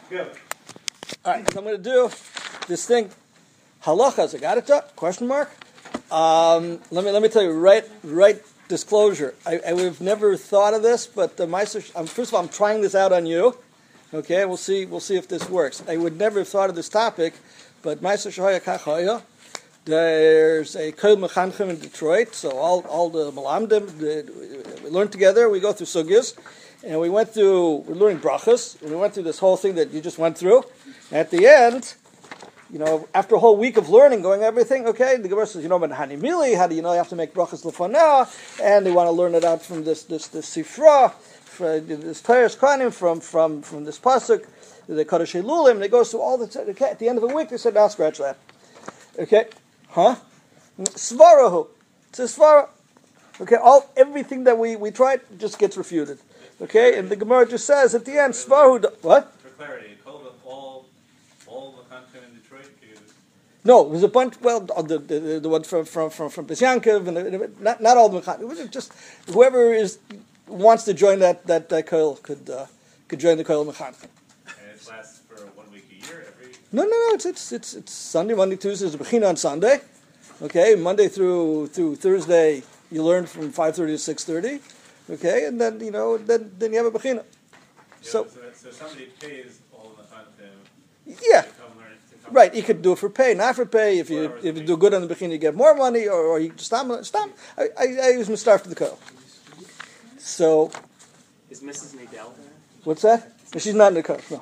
Good. All right, so I'm going to do this thing. Halacha zagadita? Question mark. Let me tell you right disclosure. I would have never thought of this, but first of all, I'm trying this out on you. Okay, we'll see if this works. I would never have thought of this topic, but Meister Shahaya Kachaya. There's a Kol Mechanchim in Detroit, so all the Malamdim, we learn together. We go through sugyas, and we're learning brachas, and we went through this whole thing that you just went through. At the end, after a whole week of learning, going everything, okay, the Gemara says, but Hani Mili, how do you know you have to make brachas lefanah? And they want to learn it out from this sifra, this Teres Kanim, from this pasuk, the Kadosh Lulim, and it goes through all the, okay, at the end of the week, they said, now scratch that. Okay, Svarahu, it's a svara. Okay, everything that we tried just gets refuted. Okay, and the Gemara just says at the end, Svarahu, what? For clarity, you called all the content in Detroit? No, it was a bunch. Well, the one from Pesyankov, and not all the Mechan. It was just whoever wants to join that koil could join the koil Mechan. And it lasts for 1 week a year. No. It's Sunday, Monday, Tuesday is a bechina on Sunday. Okay, Monday through Thursday you learn from 5:30 to 6:30. Okay, and then then you have a bechina. Yeah, so somebody pays all the content. Yeah. To come learn. Right, you could do it for pay, not for pay. If you do good on the bechina, you get more money, or you stop. I use Mistar for the koil. So, is Mrs. Nadell there? What's that? No, she's not in the koil. No.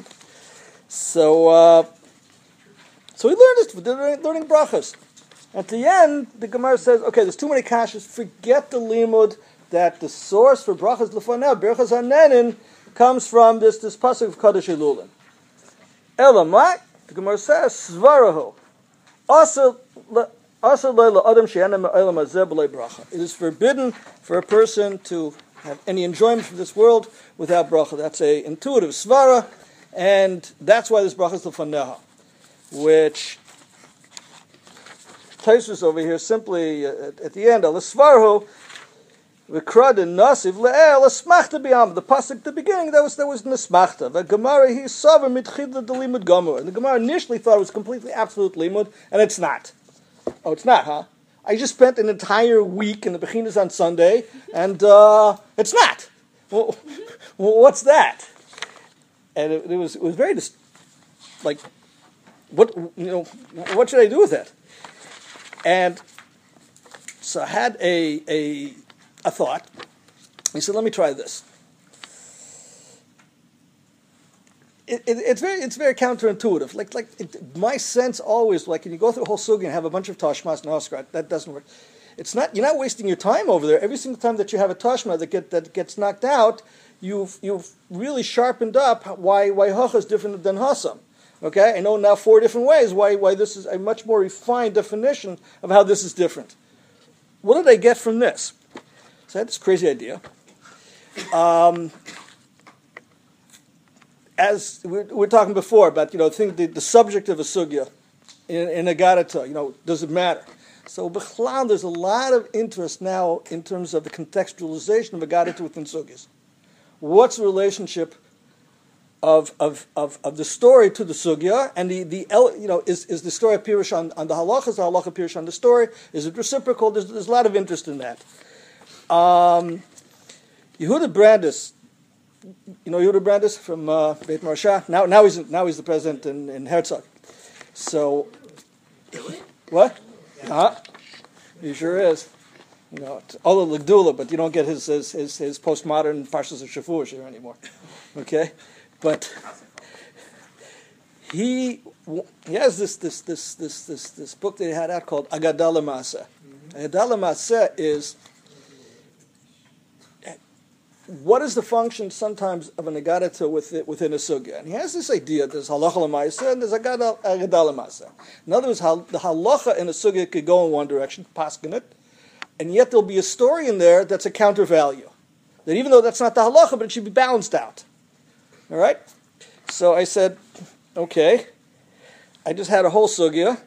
So we learned this. We're learning brachas. At the end, the Gemara says, okay, there's too many kashas. Forget the limud that the source for brachas lefanah, berachas hanenin, comes from this pasuk of Kadosh Elulin. Elamai, the Gemara says, svarahu. It is forbidden for a person to have any enjoyment from this world without bracha. That's a intuitive svara, and that's why this bracha is lefaneha, which Taisus over here simply at the end, alasvarhu, v'krad nasiv le'el asmachta b'yam. The pasuk at the beginning that was nesmachta. The Gemara he saver mitchid the limud gamur, and the Gemara initially thought it was completely absolute limud, and it's not. Oh, it's not, huh? I just spent an entire week in the bechinas on Sunday, and it's not. Well, what's that? And it was very like, what should I do with that? And so I had a thought. He said, let me try this. It's very counterintuitive. My sense always, like, when you go through a whole sugi and have a bunch of tashmas and haskrat, that doesn't work. You're not wasting your time over there. Every single time that you have a tashma that gets knocked out, you've really sharpened up why hacha is different than hasam. Okay, I know now 4 different ways why this is a much more refined definition of how this is different. What did I get from this? So I had this crazy idea. As we were talking before about, the subject of a sugya in a garata, does it matter? So b'chlan, there's a lot of interest now in terms of the contextualization of a garata within sugyas. What's the relationship of the story to the sugya, and is the story a pirush on the halacha? Is the halacha pirush on the story? Is it reciprocal? There's a lot of interest in that. Yehuda Brandes, Yehuda Brandes from Beit Marsha. Now he's the president in Herzog. So, what? He sure is. All the Legdula, but you don't get his postmodern Parshas of Shavuos here anymore. Okay. But he has this book that he had out called Agadah L'Maaseh. Agadah L'Maaseh is what is the function sometimes of an agadata within a sugya, and he has this idea: there's halacha l'maaseh and there's agadah l'maaseh. In other words, the halacha in a sugya could go in one direction, paskin it, and yet there'll be a story in there that's a counter value. That even though that's not the halacha, but it should be balanced out. All right? So I said, okay, I just had a whole sugya.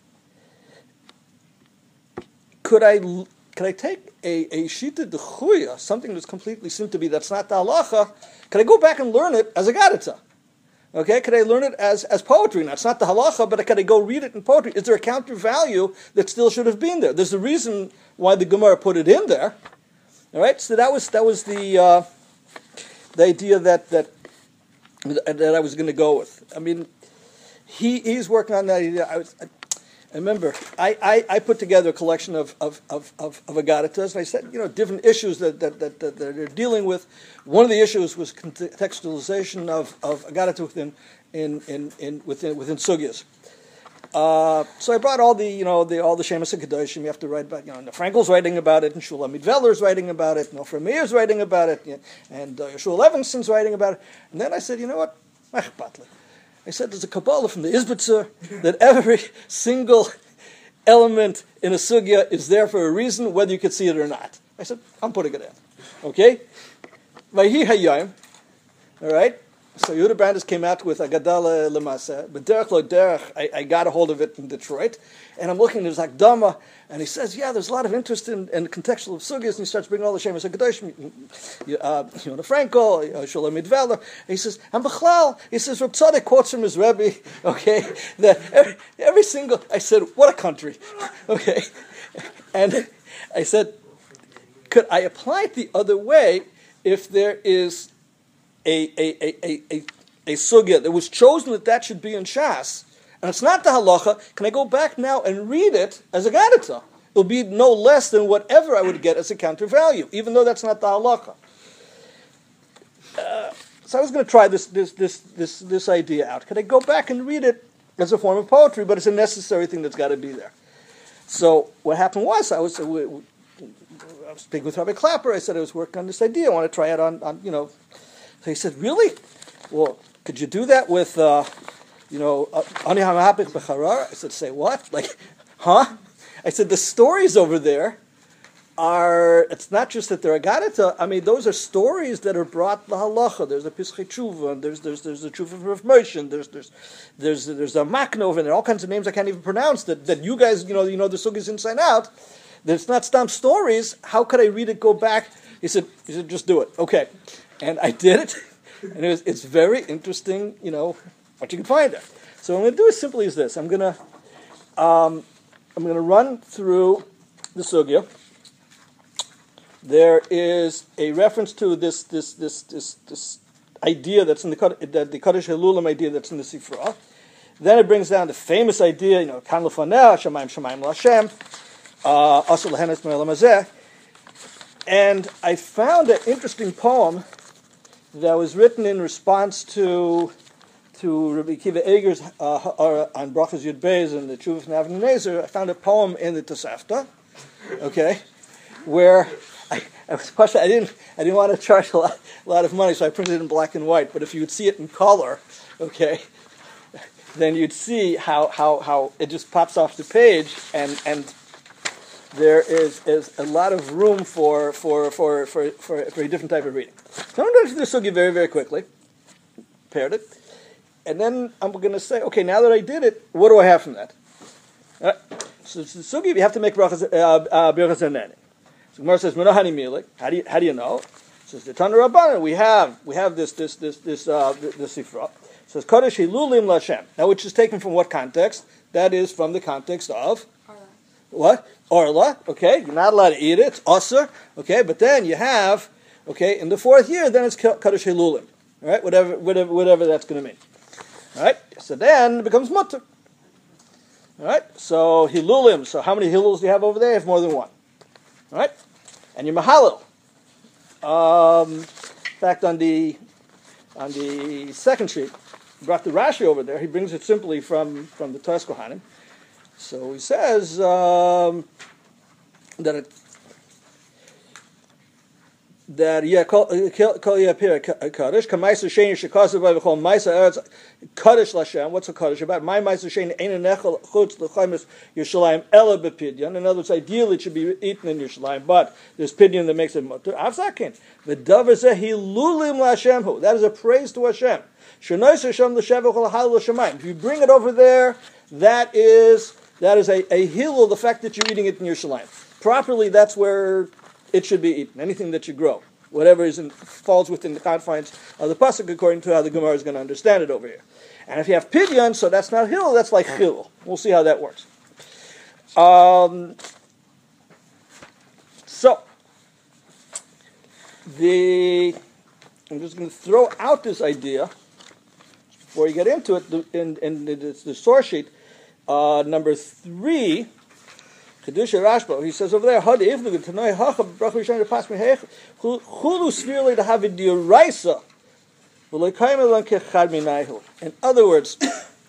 Could I take a shita dechuya, something that's completely seemed to be that's not the halacha? Could I go back and learn it as a gadita? Okay, could I learn it as poetry? Now, it's not the halacha, but could I go read it in poetry? Is there a counter value that still should have been there? There's a reason why the Gemara put it in there. All right, so that was the idea that I was going to go with. I mean, he's working on that idea. I remember I put together a collection of Agaritas, and I said, different issues that they're dealing with. One of the issues was contextualization of Agarita within sugyas. So I brought all the Shemus HaKadoshim. You have to write about, Frankel's writing about it, and Shula Midveller's writing about it, and Ofer Meir's writing about it, and Yeshua Levinson's writing about it. And then I said, you know what? I said, there's a Kabbalah from the Izbitzer that every single element in a sugya is there for a reason, whether you could see it or not. I said, I'm putting it in. Okay? Vayhi Hayom. All right? So Yehuda Brandes came out with Agadala Lemasa, but Derech Lo Derech, I got a hold of it in Detroit, and I'm looking, there's Akdama, and he says, there's a lot of interest in the contextual of sugyas, and he starts bringing all the Shemus HaKadoshim, the Frankel, Shlomo Midveller. He says, and Bechlal, he says, Reb Tzadok quotes from his Rebbe, okay, that every single, I said, what a country, okay, and I said, could I apply it the other way if there is a sugya that was chosen that should be in Shas, and it's not the halacha, can I go back now and read it as a Gadita? It'll be no less than whatever I would get as a counter value, even though that's not the halacha. So I was going to try this idea out. Could I go back and read it as a form of poetry, but it's a necessary thing that's got to be there. So what happened was, I was speaking with Rabbi Clapper. I said I was working on this idea. I want to try it on. So he said, really? Well, could you do that with, Ani HaMahapich B'Charar? I said, say what? Like, huh? I said, the stories over there it's not just that they're Agadita. I mean, those are stories that are brought the halacha. There's a Pischei Tshuva, and there's a Tshuva of Rav Moshe, and there's a Maknov, and there are all kinds of names I can't even pronounce that you guys, the sugyas inside out. That it's not stamp stories. How could I read it, go back? He said, just do it. Okay. And I did it, and it's very interesting, what you can find there. So what I'm going to do is simply as this. I'm going to run through the sugya. There is a reference to this idea that's in the Kaddish Helulim idea that's in the Sifra. Then it brings down the famous idea, Kan Lefaneh, Shamayim L'Hashem, Asur Lehenes Me'olam Hazeh. And I found an interesting poem that was written in response to Rabbi Akiva Eger's on Brachas Yud Beis and the Tshuva from Avnei Nezer. I found a poem in the Tosefta, okay, where I was partial. I didn't want to charge a lot of money, so I printed it in black and white. But if you would see it in color, okay, then you'd see how it just pops off the page, and there is a lot of room for a different type of reading. So I'm going to do the sugya very, very quickly. Prepared it. And then I'm going to say, okay, now that I did it, what do I have from that? All right. So the sugya, you have to make brachas haneni. So Gemara says, "Menahani milik." How do you know? It says the Tana Rabbanan. We have this sifra. It says Kodesh Hilulim Lashem. Now, which is taken from what context? That is from the context of what? Orla. Okay, you're not allowed to eat it. It's asur. Okay, but then you have in the fourth year, then it's Kodesh Hilulim. All right, whatever that's going to mean. All right, so then it becomes mutter. All right, so Hilulim. So how many Hiluls do you have over there? You have more than one. All right, and you're Mahalil. In fact, on the second sheet, brought the Rashi over there. He brings it simply from the Toras Kohanim. So he says that kol yapir kaddish kamaisa shein shekasav by v'chol maisa eretz kaddish lashem. What's a kaddish about? My maisa shein ein nechel chutz l'chaimis Yerushalayim ela bepidyon. In other words, ideally it should be eaten in Yerushalayim, but there's pidyon that makes it mutter. Avzakin v'davar zeh hilulim lashem. That is a praise to Hashem. Shenois Hashem l'shevach l'halal l'shamayim. If you bring it over there, that is a hilul, the fact that you're eating it in Yerushalayim. Properly, that's where it should be eaten. Anything that you grow. whatever falls within the confines of the pasuk, according to how the Gemara is going to understand it over here. And if you have pidyon, so that's not Hillel, that's like Chilul. We'll see how that works. So, I'm just going to throw out this idea before you get into it. In the source sheet, number 3, Kedusha Rashba, he says over there, Had Ivnu Tanoi Hacha Bracha Rishon Pas Mehech Chulu Svirli to have a Dioraisa V'Lo Kaim Elan Kechad Minayhu. In other words,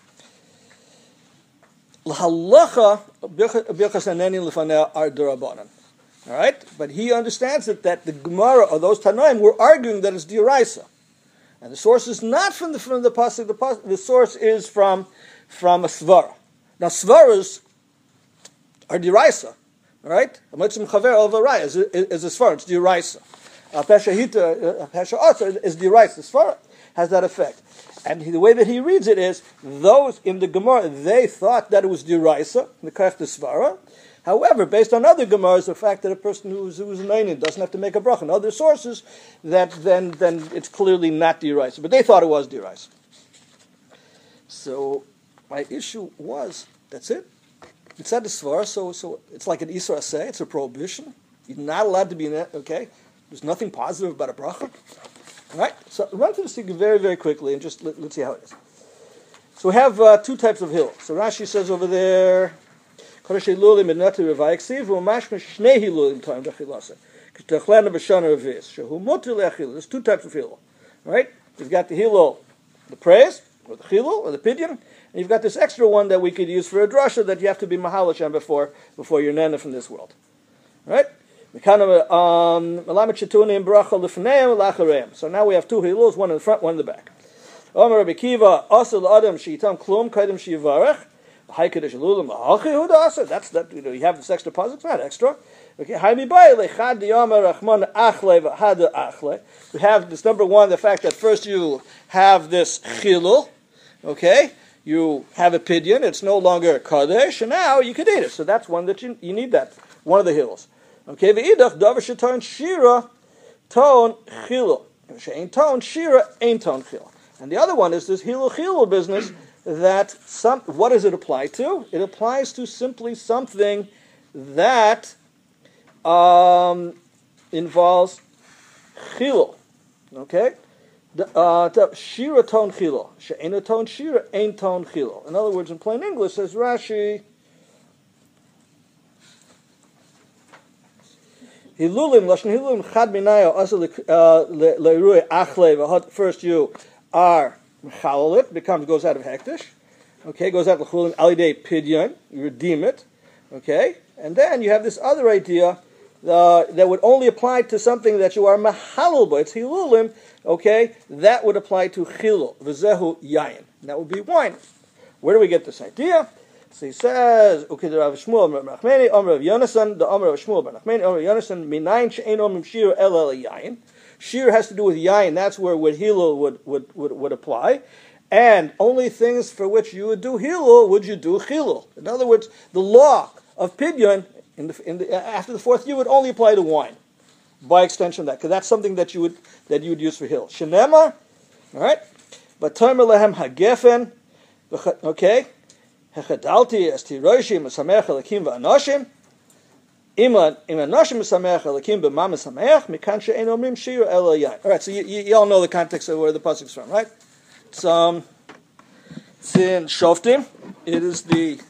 L'Halacha Birchas Haneni L'Fanei are Durabanan. All right, but he understands that the Gemara or those Tanoim were arguing that it's Dioraisa, and the source is not from the pasuk. The source is from a svara. Now svaras are Dioraisa, all right. A mitzvah chaver over raya is a svara. It's Dioraisa. A pesha otzer is Dioraisa. The svara has that effect, and the way that he reads it is those in the Gemara they thought that it was Dioraisa, the kaf the svara. However, based on other Gemaras, the fact that a person who's an Einin doesn't have to make a bracha, and other sources, that then it's clearly not D'Oraisa. But they thought it was D'Oraisa. So my issue was, that's it. It's not a svara, so it's like an Isra Aseh, it's a prohibition. You're not allowed to be in that, okay? There's nothing positive about a bracha. All right? So run through this thing very, very quickly, and just let's see how it is. So we have 2 types of hill. So Rashi says over there, There's 2 types of Hillel, right? You've got the Hillel, the praise, or the Hillel, or the Pidyon, and you've got this extra one that we could use for a drasha that you have to be Mahal Hashem before you're Nana from this world, right? So now we have 2 Hillels, one in the front, one in the back. That's that. You have this extra puzzle. It's not extra. Okay. We have this number 1. The fact that first you have this chilul. Okay. You have a pidyon. It's no longer kadesh, and now you could eat it. So that's one that you need. That one of the hills. Okay. Ve'idach davar sheton shira ton chilul. She'ain ton shira ain ton chilul. And the other one is this chilul business. That what does it apply to? It applies to simply something that involves chilul. Okay? Shira ton chilul. She'ena ton shira, ain ton chilul. In other words, in plain English, says Rashi, Hilulim, lashon hilulim, chad minayo, asa le'irui achle, v'hot, first you are Mechalalit goes out of hektish, okay, goes out l'chulin alidei pidyon, you redeem it, okay, and then you have this other idea that would only apply to something that you are mahalal by, it's hilulim, okay, that would apply to chilul, v'zehu yayin, that would be wine. Where do we get this idea? So he says, okay, the Rav Shmuel Rachmeni, Omer of Yonasan, the Omer of Shmuel Rachmeni, Omer of Yonasan, minayin she'ein omim shir el yayin. Shir has to do with yayin. That's where Hillel would apply, and only things for which you would do Hillel would you do Chilul. In other words, the law of pidyon after the 4th year would only apply to wine. By extension, of that because that's something that you would use for Hillel. Shenema, all right, but Tomer lehem hagefen, okay, hechadalti esti roshim mesamech elakim va'anoshim. All right, so you all know the context of where the pasuk is from, right? It's in Shoftim. It is the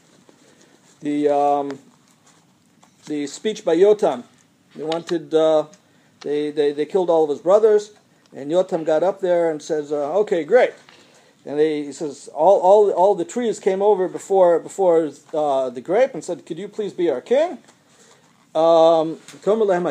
speech by Yotam. They wanted they killed all of his brothers, and Yotam got up there and says, "Okay, great." And he says all the trees came over before the grape and said, "Could you please be our king?" Okay, I'm going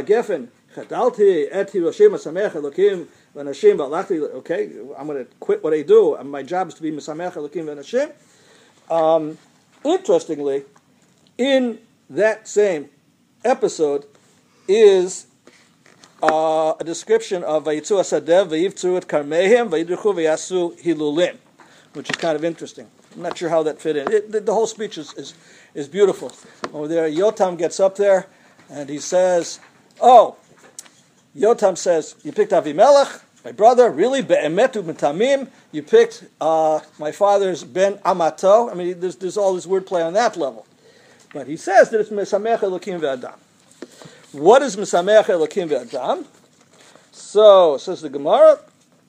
to quit what I do. My job is to be Mesamech Elokim v'Nashim. Interestingly, in that same episode is a description of Vayitzu Asadev, Vayivtzu et Karmehem, Vayidruchu Vayasu Hilulim, which is kind of interesting. I'm not sure how that fit in. The whole speech is beautiful. Over there, Yotam gets up there, and he says, "Oh, Yotam says, you picked Avimelech, my brother, really? Be'emetu b'tamim, you picked my father's ben Amato. I mean, there's all this wordplay on that level. But he says that it's Mesamech Elokim ve'Adam. What is Mesamech Elokim ve'Adam? So, says the Gemara,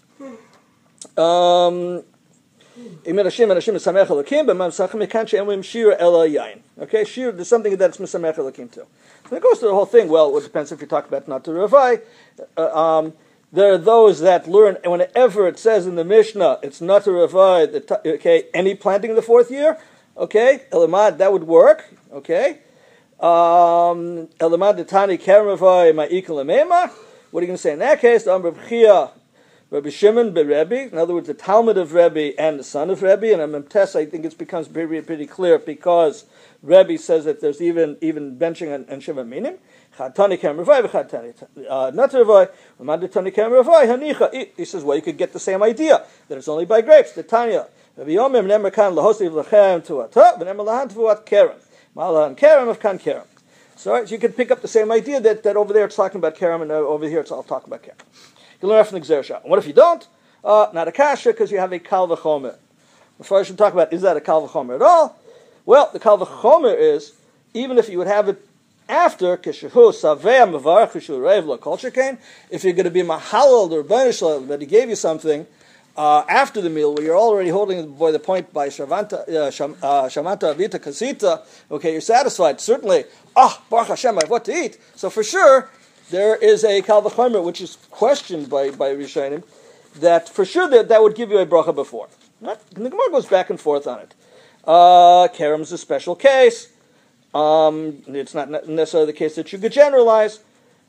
okay, shir, there's something that's Mesamech Elokim too. And it goes to the whole thing. Well, it depends if you talk about not to Ravai. There are those that learn, and whenever it says in the Mishnah, it's not to Ravai, okay, any planting in the fourth year, okay, Elamad, that would work, okay. Elamad Detani Kerem Ravai Ma'ikal Amema. What are you going to say in that case? The Amr B'chia, Rabbi Shimon Rebbe. In other words, the Talmud of Rebbe and the son of Rebbe. And Amemtes, I think it becomes pretty clear because Rebbe says that there's even benching and Shiva Minim. Chatani Kerem Ravai v'Chatani not Ravai. Amad Detani Kerem Ravai Hanicha. He says, well, you could get the same idea that it's only by grapes. The Tanya. Rabbi Yomim Nemer Kan Lahosiv Lachem Tuata V'Nemer Lahan Tuat Kerem. Malahan Kerem of Kan Kerem. So you can pick up the same idea that over there it's talking about Kerem and over here it's all talking about Kerem. You learn from the Gzer. What if you don't? Not a kasha because you have a kal v'chomer. Before I should talk about is that a kal v'chomer at all? Well, the kal v'chomer is even if you would have it after kishahu saveh mavarach kishu reiv la kol shekain. If you're going to be mahalal or banishal that he gave you something after the meal, where you're already holding the point by shamanta avita kasita. Okay, you're satisfied. Certainly, Baruch Hashem, I have what to eat. So for sure, there is a kal v'chomer which is questioned by Rishonim that for sure that would give you a bracha before. Right? And the Gemara goes back and forth on it. Kerem is a special case. It's not necessarily the case that you could generalize.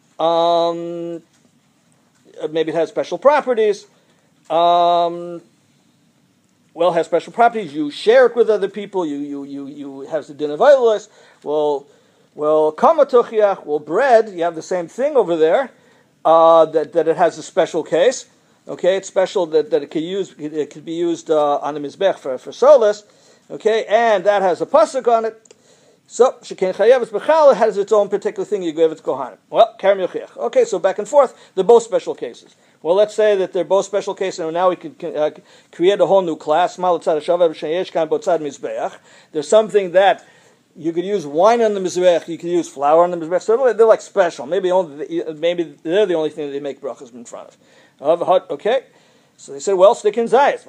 Maybe it has special properties. It has special properties. You share it with other people. You have the din of idolos. Well, kama tochiach. Well, bread. You have the same thing over there. That it has a special case. Okay, it's special that it could use. It could be used on the mizbech for solas. Okay, and that has a pasuk on it. So sheken chayev es bechal has its own particular thing. You give it to kohanim. Well, kerem yochiach. Okay, so back and forth. They're both special cases. Well, let's say that they're both special cases, and now we can create a whole new class. There's something that you could use wine on the mizbech, you could use flour on the mizbech. So they're like special. Maybe they're the only thing that they make brachas in front of. Okay, so they said, well, stick in zayit.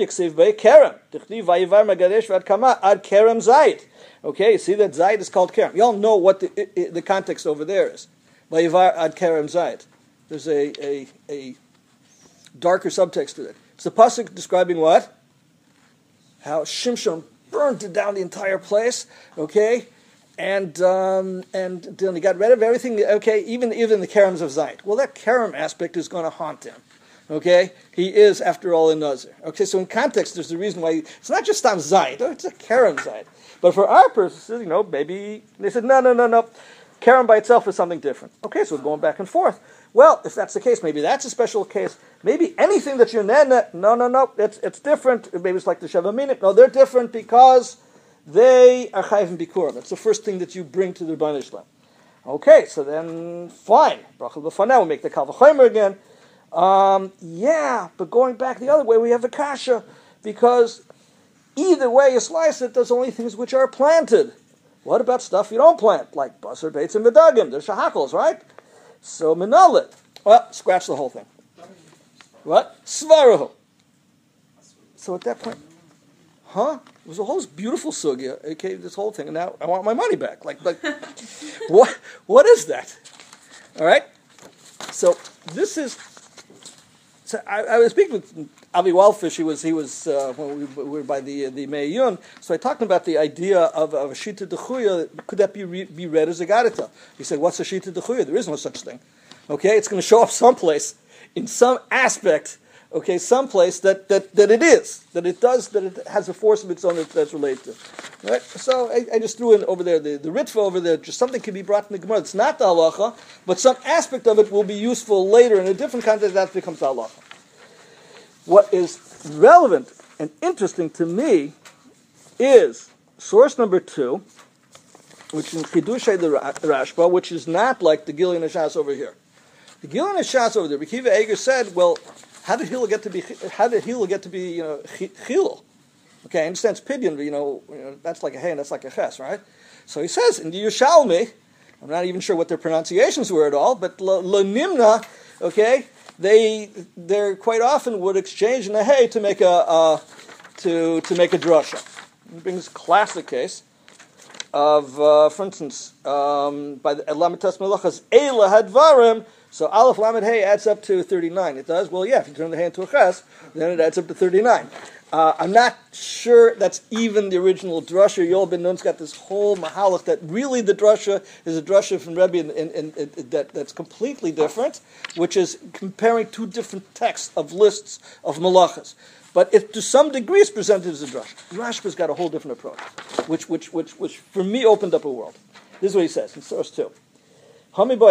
Okay, you see that zayit is called kerem. You all know what the context over there is. Vayivar ad kerem zayit. There's a darker subtext to it. It's the pasuk describing what? How Shimshon burned down the entire place. Okay, and then he got rid of everything. Okay, even the kerems of zayit. Well, that kerem aspect is going to haunt him. Okay, he is after all a nazir. Okay, so in context, there's the reason why it's not just on zayit. It's a kerem zayit. But for our purposes, maybe they said no. Kerem by itself is something different. Okay, so we're going back and forth. Well, if that's the case, maybe that's a special case. Maybe anything that you're no, it's different. Maybe it's like the Sheva Minim. No, they're different because they are chayv and bikurim. That's the first thing that you bring to the Rebbeinu Shalom. Okay, so then fine. Bracha l'faneh, we make the kal v'chomer again. But going back the other way, we have the kasha because either way you slice it, there's only things which are planted. What about stuff you don't plant, like basar, beitz, and medagim? They're shahakals, right? So minalit. Well, scratch the whole thing. What? Svarahu. So at that point, it was a whole beautiful sugya. Okay, this whole thing, and now I want my money back. Like, what is that? All right. So this is. So I was speaking with Avi Wildfish. He was when we were by the Me'ayun. So I talked about the idea of a shita dechuya. Could that be read as a garita? He said, "What's a shita dechuya? There is no such thing. Okay, it's going to show up someplace in some aspect. Okay, someplace that it is, that it has a force of its own that's related to. Right? So I just threw in over there the ritva over there. Just something can be brought in the Gemara. It's not the halacha, but some aspect of it will be useful later in a different context. That becomes the halacha. What is relevant and interesting to me is source number 2, which is Chidushei the Rashba, which is not like the Gilyon Hashas over here. The Gilon Shas over there, Rekiva Eger said, well, how did Hillel get to be Chilul? Okay, I understand it's Pidyon, but that's like a hey and that's like a ches, right? So he says in the Yerushalmi, I'm not even sure what their pronunciations were at all, but Nimna, okay, they quite often would exchange in a hey to make a drasha. He brings a classic case of, for instance, by the Lamitas Melachas Eila Hadvarim. So Aleph Lamed Hey adds up to 39. It does? Well, yeah, if you turn the hey into a ches, then it adds up to 39. I'm not sure that's even the original drasha. Yoel ben Nun's got this whole mahalach that really the drasha is a drasha from Rebbe that's completely different, which is comparing two different texts of lists of malachas. But it, to some degree, is presented as a drasha. Rashba's got a whole different approach, which for me opened up a world. This is what he says in source 2. We need the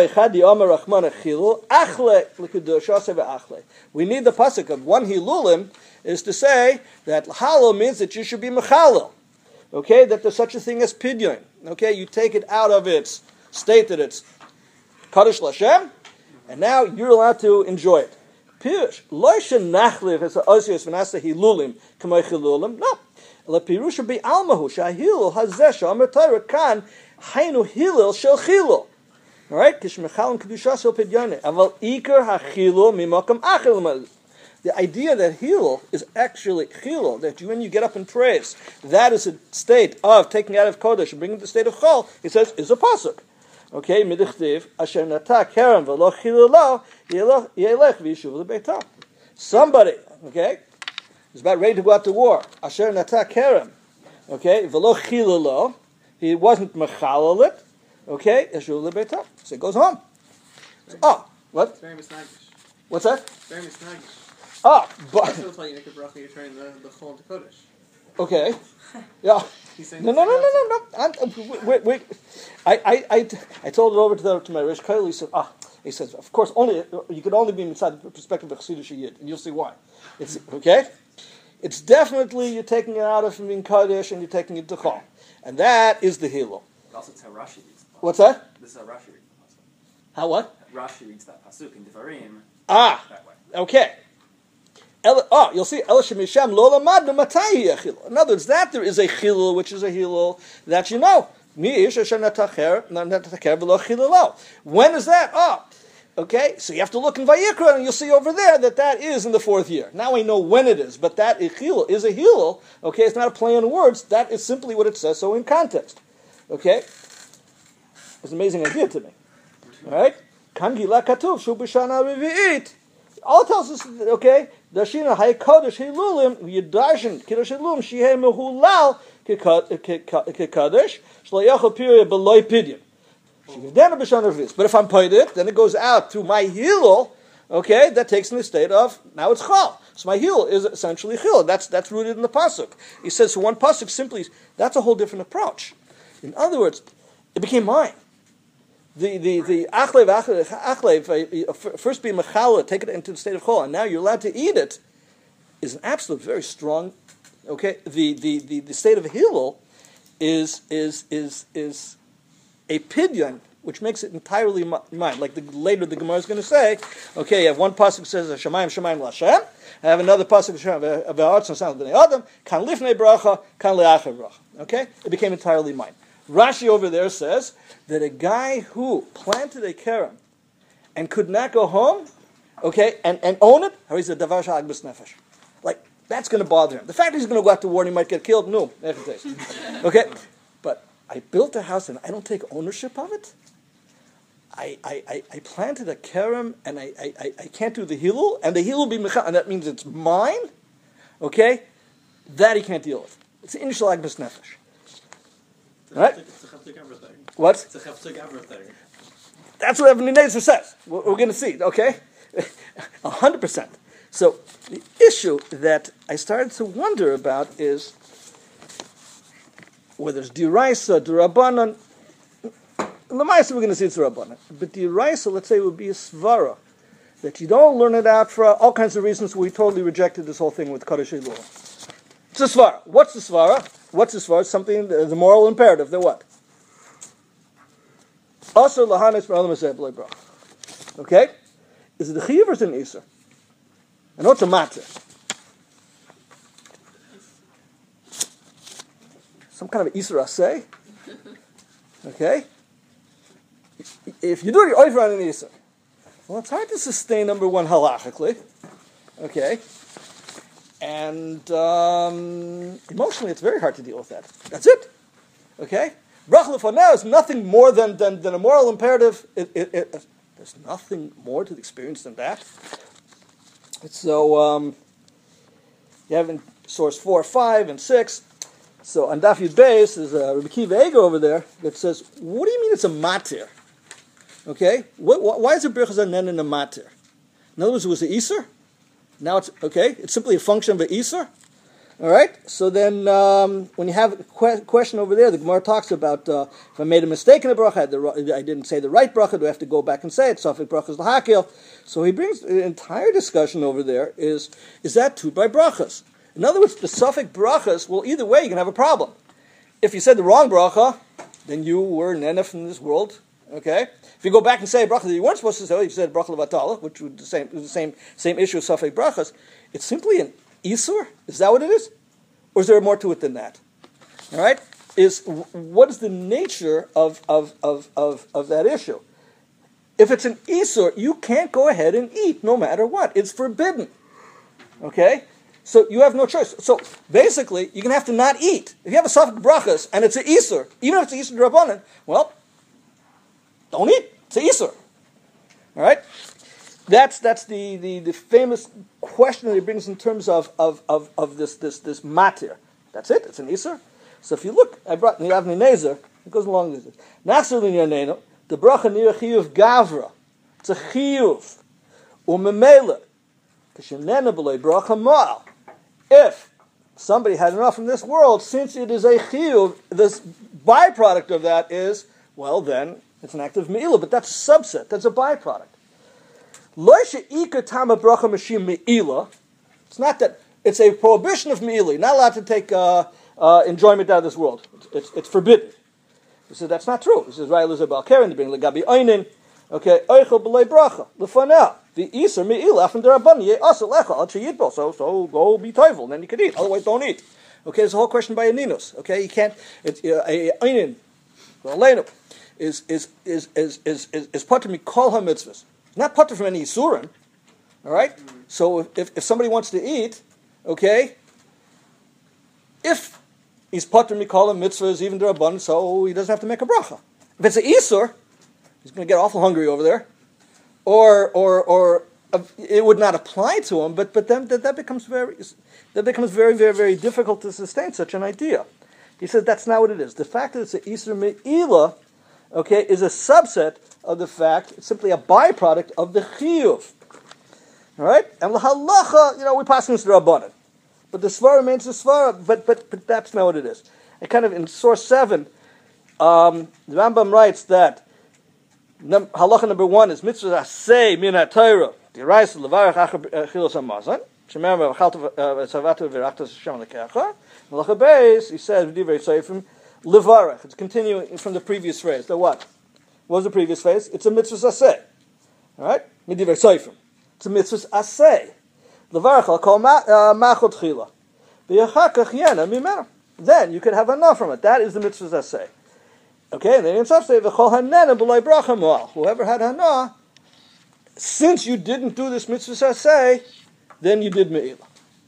pasuk of one hilulim is to say that halal means that you should be mechalal. Okay, that there's such a thing as pidyon. Okay, you take it out of its state that it's kaddish l'Hashem, and now you're allowed to enjoy it. Pirush loishen nachliv es ha'osios v'nasa hilulim k'may chilulim. No, la pirush be almahu shahilul hazeh she'amar Torah kan hainu hilul shel chilul. All right, kishmechalin kedushas shel pidyon. Aval ikar hachilul mimakam achil. The idea that Hillel is actually Chilul, that when you get up and praise, that is a state of taking out of Kodesh and bringing to the state of Chol, he says, is a pasuk. Okay, midichtiv, asher nata kerem v'lo Chilul lo, yelech v'yishuv lebeitah. Somebody, okay, is about ready to go out to war. Asher nata kerem, okay, v'lo Chilul lo, he wasn't mechalal it, okay, yishuv lebeitah. So he goes home. So, what? It's very misnagish. What's that? Very misnagish. But I still tell you Nikah Bracha, you're turning the chol into Kodesh. okay, yeah. He's saying No. Wait. I told it over to my Rish Kail. He says, of course, you could only be inside the perspective of Chassidish Yid, and you'll see why. It's okay. It's definitely you're taking it out of from being Kodesh and you're taking it to Chol, and that is the Hillel. But also, it's how Rashi reads the pasuk. What's that? This is how Rashi reads the pasuk. How what? Rashi reads that pasuk in Devarim That way. Okay. You'll see. In other words, that there is a chilul, which is a hilul that you know. When is that? Okay. So you have to look in Vayikra, and you'll see over there that is in the 4th year. Now I know when it is, but that chilul is a hilul. Okay, it's not a play on words. That is simply what it says. So in context, okay, it's an amazing idea to me. All right. Kangila katuv shu b'shana revi'it. All it tells us, okay, Dashina hay kodesh hilulim yidarshin kiddush hilulim shehei mehulal kekadosh shlayachol period beloy pidyon. But if I'm paid it, then it goes out to my hilul. Okay, that takes me to the state of now it's chal. So my hilul is essentially chil. That's rooted in the pasuk. He says so one pasuk simply that's a whole different approach. In other words, it became mine. The achlev, first be mechala, take it into the state of chol, and now you're allowed to eat it, is an absolute very strong. Okay, the state of Hillel is a pidyon, which makes it entirely mine. Like later the Gemara is going to say, okay, you have one pasuk that says Shemayim L'Hashem, I have another pasuk of Ha'aretz and Sound B'nei Adam, kan lifnei bracha, kan le'achar bracha. Okay, it became entirely mine. Rashi over there says that a guy who planted a kerem and could not go home, okay, and own it, he's a davar sha'ag b'snefesh. Like, that's going to bother him. The fact that he's going to go out to war and he might get killed, no. Okay, but I built a house and I don't take ownership of it. I planted a kerem and I can't do the hilul, and the hilul be mechal, and that means it's mine, okay, that he can't deal with. It's in sha'ag b'snefesh. Right? It's a chaftik everything. What? It's a chaftik everything. That's what Ebony Nezer says. We're going to see, okay? 100%. So the issue that I started to wonder about is whether it's diraisa, durabanan. Lamaisa, we're going to see it's durabanan. But diraisa, let's say, would be a svara. That you don't learn it out for all kinds of reasons. We totally rejected this whole thing with Kaddish Elul. It's a svara. What's the svara? It's something, the moral imperative. Then what? Okay? Is it a chiyuv or is it an isur? I know it's a matzah. Some kind of isur aseh. Okay? If you do it, you're over on an isur. Well, it's hard to sustain number one halachically. Okay? And emotionally, it's very hard to deal with that. That's it. Okay? Bracha lefaneh is nothing more than a moral imperative. There's nothing more to the experience than that. So, you have in source 4, 5, and 6. So, on Daf Yud Beis, there's a Rabbi Kiva Eger over there that says, what do you mean it's a matir? Okay? Why is it Birchas Hanen in a matir? In other words, it was the Isur? Now it's, okay, it's simply a function of an Isur? All right? So then, when you have a question over there, the Gemara talks about, if I made a mistake in the bracha, I didn't say the right bracha, do I have to go back and say it? Safek brachas l'hakil. So he brings an entire discussion over there, is that two by brachas? In other words, the Safek brachas, well, either way, you can have a problem. If you said the wrong bracha, then you were nenef in this world, okay? If you go back and say a bracha that you weren't supposed to say, you said bracha levatala, which was the same issue of Safek brachas, it's simply an Isur? Is that what it is? Or is there more to it than that? All right? What is the nature of that issue? If it's an Isur, you can't go ahead and eat no matter what. It's forbidden. Okay? So you have no choice. So basically, you're going to have to not eat. If you have a Safek brachas and it's an Isur, even if it's an Isur Drabanan, well, don't eat. It's an Isur. All right? That's the famous question that he brings in terms of this matir. That's it. It's an isur. So if you look, I brought Niyavni Nezer. It goes along with this. Nachzer l'nyanenu the bracha nira chiyuv gavra. It's a chiyuv umemela kishenena b'lei bracha ma'al. If somebody had enough from this world, since it is a chiyuv, this byproduct of that is, well, then it's an act of me'ilah. But that's a subset. That's a byproduct. It's not that it's a prohibition of me'ilah. You're not allowed to take enjoyment out of this world. It's forbidden. He says that's not true. He says, "Right, Elizabeth Karen, bring legabi einin." Okay, oichel b'lei bracha lefanel the iser me'ilah from derabban ye asel lecha al sheyitbol. So go be toivel, and then you can eat. Otherwise, don't eat. Okay, there's a whole question by Aninus. Okay, you can't. It's einin is patur mikol ha-mitzvahs. Not patur from any isurim, all right? So if somebody wants to eat, okay, if he's patur mikol mitzvahs, even derabban, so he doesn't have to make a bracha. If it's an isur, he's going to get awful hungry over there, or it would not apply to him. But then that becomes very, very, very difficult to sustain such an idea. He says that's not what it is. The fact that it's an isur me'ilah, okay, is a subset of the fact, it's simply a byproduct of the chiyuv. All right? And the halacha, we pass this rabbanan. But the svara remains the svara, but that's not what it is. And kind of in source 7, the Rambam writes that halacha number 1 is mitzvah aseh min ha-Torah, d'oraisa levarach achar chilos hamazon, shemer v'chalta v'tzavatu v'rachtas Hashem lekecha. Halacha beis, he says, v'divrei seifim, levarach. It's continuing from the previous phrase. The what? What was the previous phrase? It's a mitzvah aseh. All right? Midivrei seifim. It's a mitzvah aseh. Levarach al kol machot chila. V'yachakach yena mimena. Then you could have enough from it. That is the mitzvah aseh. Okay, and then in some say v'chol hanena b'lei bracha mo'al. Whoever had hana, since you didn't do this mitzvah aseh, then you did me'ilah.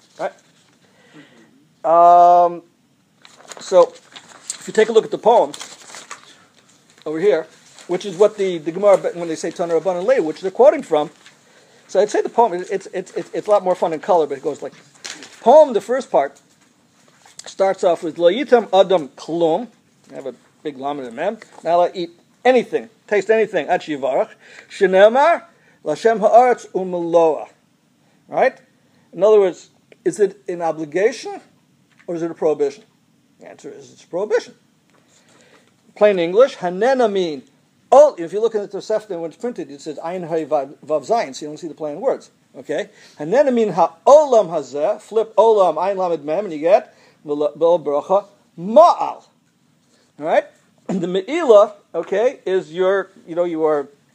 Right? So, if you take a look at the poem over here, which is what the Gemara, when they say Tana Rabbanan later, which they're quoting from. So I'd say the poem, it's a lot more fun in color, but it goes like, poem, the first part, starts off with, Lo yitam adam klum, I have a big lamed and mem, not allowed to eat anything, taste anything, ad shivarach, shenemar, l'shem ha'aretz u'meloah. Right? In other words, is it an obligation, or is it a prohibition? The answer is it's a prohibition. Plain English, hanena mean, oh, if you look at the Tosefta when it's printed, it says ayin hay vav zayin, so you don't see the plain words. Okay? Hanena mean ha'olam hazeh, flip olam, ayin lamed mem, and you get bel bracha ma'al. Alright? And the me'ilah, okay, is you are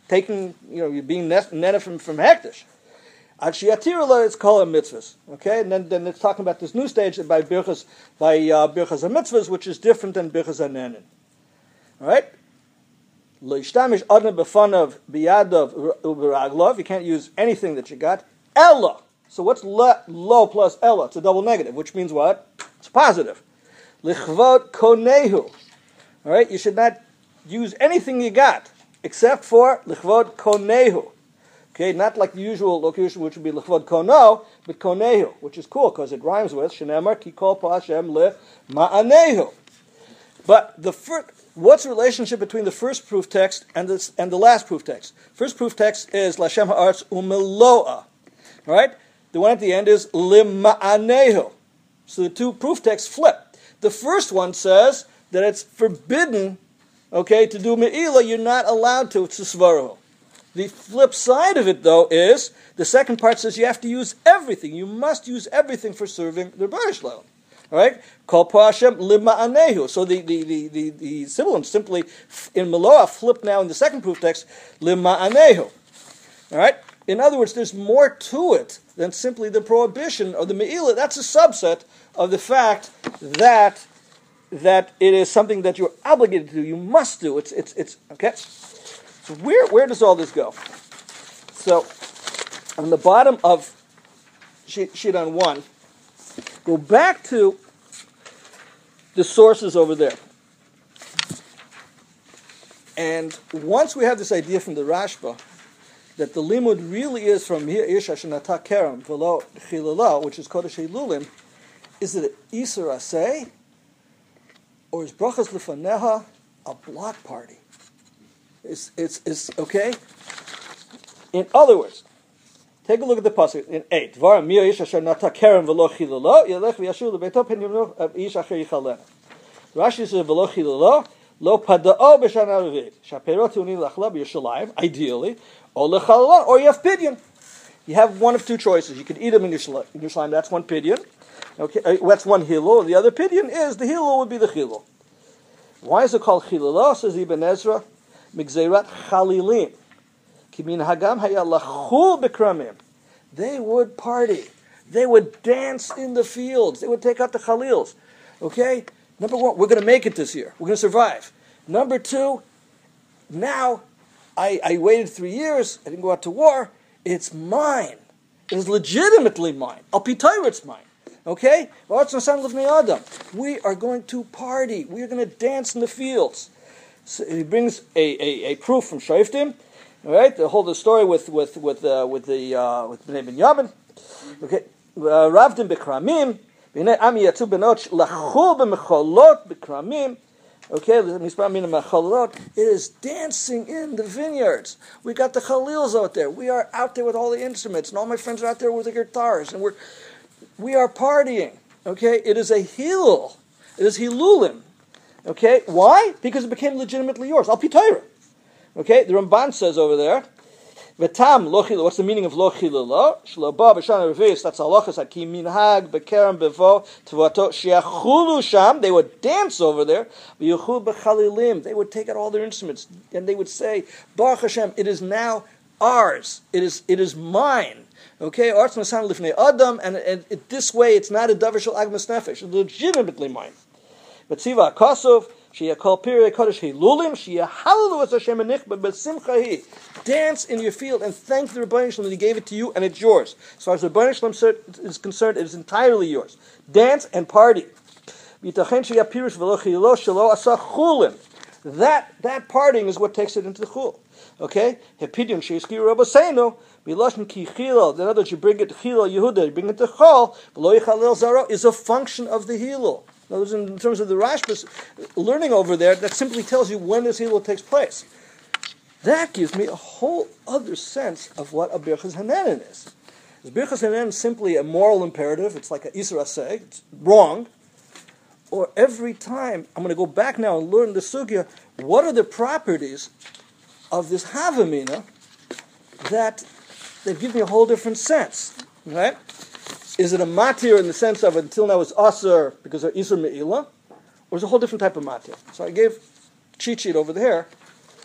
taking, you're being netted from hektish. Ad shiatirula, it's called a mitzvahs. Okay, and then it's talking about this new stage by birchas mitzvahs, which is different than birchas hanenin. All right. Lo yishtamish adna b'fanav biyadav u'beraglov. You can't use anything that you got. Ella. So what's lo plus ella? It's a double negative, which means what? It's positive. Lichvod konehu. All right. You should not use anything you got except for lichvod konehu. Okay, not like the usual locution, which would be lechvod kono, but konehu, which is cool because it rhymes with shenemar ki kol pa Hashem le ma'anehu. But what's the relationship between the first proof text and the last proof text? First proof text is Lashem ha'aretz u'meloa. All right, the one at the end is lima'anehu. So the two proof texts flip. The first one says that it's forbidden, okay, to do me'ilah. You're not allowed to. It's a svarahu. The flip side of it, though, is the second part says you have to use everything. You must use everything for serving the Rebbeinu Shalom. All right? Kol pa Hashem lima'anehu. So the sibilants simply, in Meloah, flip now in the second proof text, lima'anehu. All right? In other words, there's more to it than simply the prohibition of the me'ilah. That's a subset of the fact that it is something that you're obligated to do. You must do. It's okay? So where does all this go? So on the bottom of sheet on 1, go back to the sources over there. And once we have this idea from the Rashba that the limud really is from Ish Hashanata Kerem V'lo Chilala, which is Kodesh Hilulim, is it Isur Aseh or is Brachas Lefaneha a block party? It's okay. In other words, take a look at the pasuk in 8. Dvar mi ish asher nata kerem v'lo chilalo yelech v'yashu lebeito pen yimno of ish acher yichalena. Rashi says v'lo chilalo lo padao b'shana revit shaperot unim lachla b'Yerushalayim ideally or lechalala or you have pidyon. You have one of two choices. You can eat them in Yerushalayim. That's one pidyon. Okay, that's one hilul. The other pidyon is the hilul would be the chilul. Why is it called chilalo? Says Ibn Ezra. Migzerat chalilim, kimin hagam hayalachu bekramim. They would party. They would dance in the fields. They would take out the chalils. Okay? Number one, we're going to make it this year. We're going to survive. Number two, now I waited 3 years. I didn't go out to war. It's mine. It is legitimately mine. Al pi Torah, it's mine. Okay? We are going to party. We are going to dance in the fields. So he brings a proof from Shoftim, all right? The whole story with Bnei Binyamin. Okay, Ravdim b'kramim, Bnei Ami yatzu benot lachul b'mecholot b'kramim. Okay, it is dancing in the vineyards. We got the Khalils out there. We are out there with all the instruments, and all my friends are out there with the guitars, and we are partying. Okay, it is a hilul. It is hilulim. Okay, why? Because it became legitimately yours. Al pi Torah. Okay, the Ramban says over there, V'tam lo chilul. What's the meaning of lo chilul? Shlo ba b'shana revis. That's halachas hakim minhag bekerem bevo tvato sheachulu sham. They would dance over there. V'yuchul b'chalilim. They would take out all their instruments and they would say, Baruch Hashem, it is now ours. It is mine. Okay, arts masan lifnei adam, and this way it's not a davar shel agmas nefesh. It's legitimately mine. But Tziva Kosov, Sheyakol Pirei Kodesh Hilulim, Sheyahalu Es Hashem Enichba B'Simchahi. Dance in your field and thank the Rebbeinu Shalom that He gave it to you and it's yours. As far as the Rebbeinu Shalom is concerned, it is entirely yours. Dance and party. That partying is what takes it into the chul. Okay? Hepidyon Sheyiskiru Rabbeinu, Biloshin Ki Chilal. In other words, you bring it to Chilal Yehuda, you bring it to Chol, V'lo Yichalel Zaro is a function of the Hilul. In terms of the Rashba's learning over there, that simply tells you when this Hilul takes place. That gives me a whole other sense of what a Birchas Hanenin is. Is Birchas Hanenin simply a moral imperative? It's like a Isur Aseh. It's wrong. Or every time, I'm going to go back now and learn the Sugya, what are the properties of this Havamina that give me a whole different sense, right? Is it a matir in the sense of until now it's asur because of isur me'ilah, or is it a whole different type of matir? So I gave cheat sheet over there.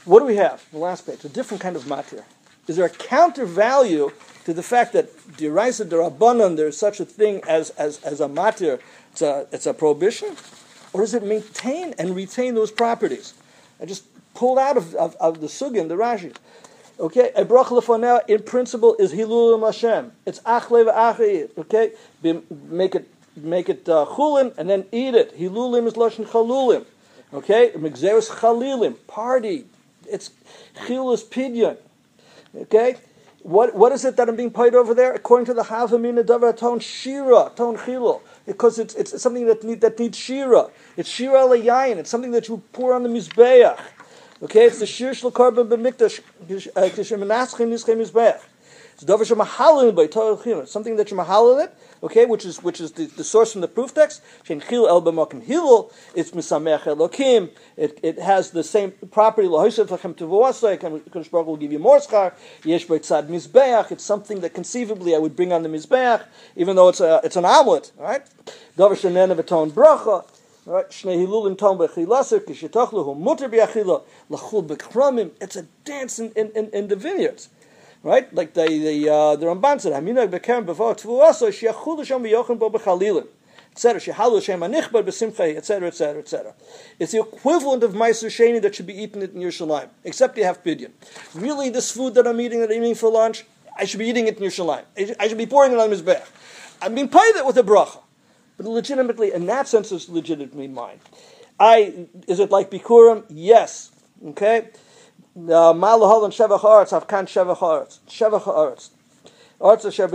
what do we have? The last page, a different kind of matir. Is there a counter value to the fact that D'Oraisa D'Rabbanan, there's such a thing as a matir, it's a prohibition? Or does it maintain and retain those properties? I just pulled out of the Sugya and the Rashi. Okay, a bracha lefaneh in principle is Hilul Hashem. It's achle v'achei. Okay, make it chulin and then eat it. Hilulim is lashon chalulim. Okay, migzeres chalilim, party. It's chilus pidyon. Okay, what is it that I'm being paid over there? According to the Havamina Davar Ton Shira, Ton Chilul, because it's something that needs Shira. It's Shira Layayin. It's something that you pour on the Mizbeach. Okay, it's the Shir Shel Korban B'Mikdash Kishemenaschim Nischem Mizbeach. It's Davar Shemahalin by Torah Chilul. It's something that you mahalin it. Okay, which is the source from the proof text. Shein Chil El B'Makim Hilul. It's Misamech Elokim. It has the same property. Lahosev Lachem Tevuasai. Kadosh Baruch will give you more schar. Yesh B'Tzad Mizbeach. It's something that conceivably I would bring on the Mizbeach, even though it's an omelet. Right? Davar Shenen V'Ton Bracha. Right? Shnei Hilulim Ton B'Chilaser Kishitochlu Hu Muter B'Achila Lachul B'Kramim. It's a dance in the vineyards. Right, like the Ramban said, "Haminag bekerem b'vor tvuaso she'achulu sham v'yochen bo b'chalilim, etc. She'halu shem anichbar b'simchei, etc., etc., etc." It's the equivalent of Meiser Sheni that should be eaten in Yerushalayim, except you have pidyon. Really, this food that I'm eating for lunch, I should be eating it in Yerushalayim. I should be pouring it on Mizbeach. I'm being paid it with a bracha, but legitimately, in that sense, it's legitimately mine. Is it like Bikurim? Yes. Okay. Malaholan Shevach Haaretz Avkan Shevach Haaretz Shevach Haaretz Arts Asher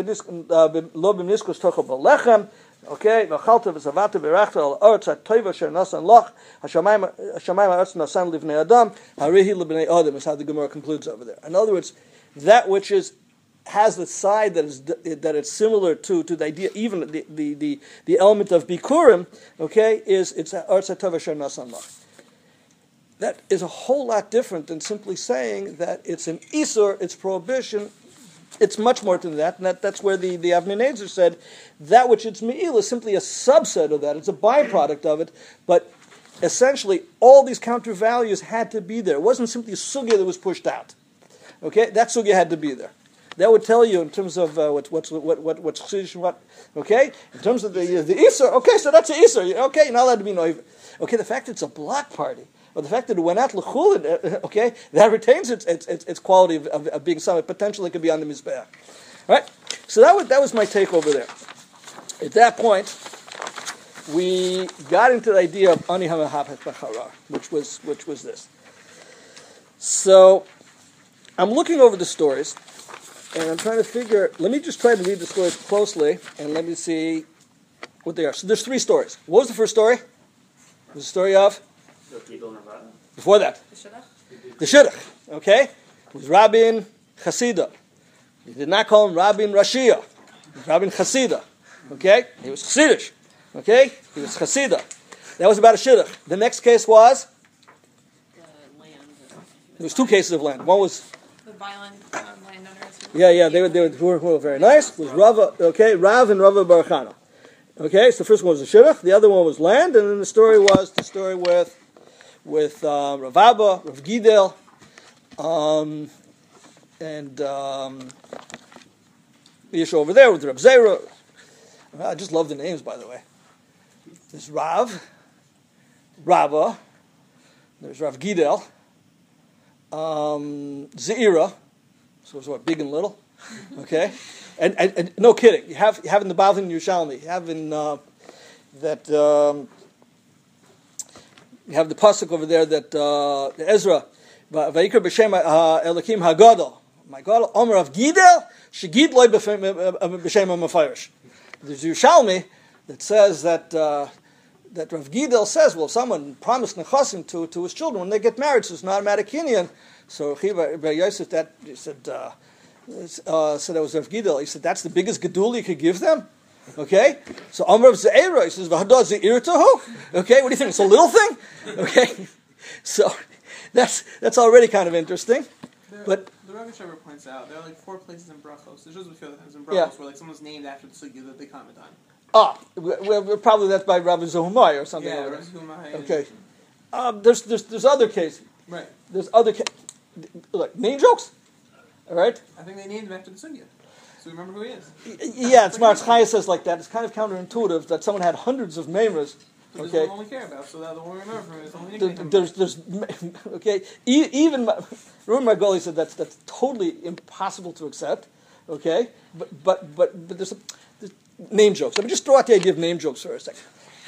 Lo B'Niskus Tochel B'Lechem. Okay, V'Chalta V'Zavata B'Rachta Al Arts HaToiva Asher Nasan Loch Hashamayim Arts Nasan Livnei Adam Harihi L'Bnei Adam is how the Gemara concludes over there. In other words, that which has the side that it's similar to the idea, even the element of Bikurim. Okay, it's Arts HaToiva Asher Nasan Loch. That is a whole lot different than simply saying that it's an isur, it's prohibition. It's much more than that, and that's where the Avnei Nezer said that which it's me'il is simply a subset of that. It's a byproduct of it, but essentially all these counter values had to be there. It wasn't simply a sugya that was pushed out. Okay, that sugya had to be there. That would tell you in terms of what's chiddush and what. Okay, in terms of the isur. Okay, so that's an isur. Okay, you're not allowed to be noiv. Okay, the fact that it's a block party. Or the fact that it went out l'chulin, okay, that retains its quality of being something potentially could be on the mizbeach, right? So that was my take over there. At that point, we got into the idea of ani hamahapet b'charar, which was this. So I'm looking over the stories, and I'm trying to figure. Let me just try to read the stories closely, and let me see what they are. So there's 3 stories. What was the first story? It was the story of. Before that, the Shidduch, okay? It was Rabin Chasida. He did not call him Rabin Rashia. He was Rabin Chasida, okay? He was Chassidish, okay? He was Chasida. That was about a Shidduch. The next case was? The land. There was 2 cases of land. One was? The violent landowners. Yeah, they were very nice. It was Rav and Rava Baruchana. Okay, so the first one was the Shidduch, the other one was land, and then the story with Rav Abba, Rav Gidel, and the issue over there with Rav Zera. I just love the names, by the way. There's Rav, Rava, there's Rav Gidel, Zeira, so it's what, big and little, okay? And no kidding, you have in the Bavli and Yerushalmi, you have in you have the pasuk over there that Ezra, Vayikra b'Shem Elokim Hagadol, my God, Omer of Gidel, Shegid loy b'Shem HaMefarish. There's Yerushalmi that says that Rav Gidel says, well, if someone promised nechasim to his children when they get married, so it's not a Matakinyan. So Chiva Yosef that he said that was Rav Gidel. He said that's the biggest gedul you could give them. Okay, so Amr of Zeira, he says, "V'hadad zeir tohu." Okay, what do you think? It's a little thing. Okay, so that's already kind of interesting. But the Rebbe Shever points out there are like 4 places in Brachos. There's just a few other things in Brachos where like someone's named after the sugya that they comment on. Well, probably that's by Rabbi Zohumai or something. Yeah, like Rabbi that. Zohumai. Okay, there's other cases. Right. There's other like name jokes. All right. I think they named him after the sugya. So we remember who he is. Yeah, it's Maratz Chaya says like that. It's kind of counterintuitive that someone had hundreds of memras. But Okay. this is the one we care about, so that the one we remember from is only There's okay. Even remember Margoli said that's totally impossible to accept. Okay, but there's name jokes. Let me just throw out the idea of name jokes for a second.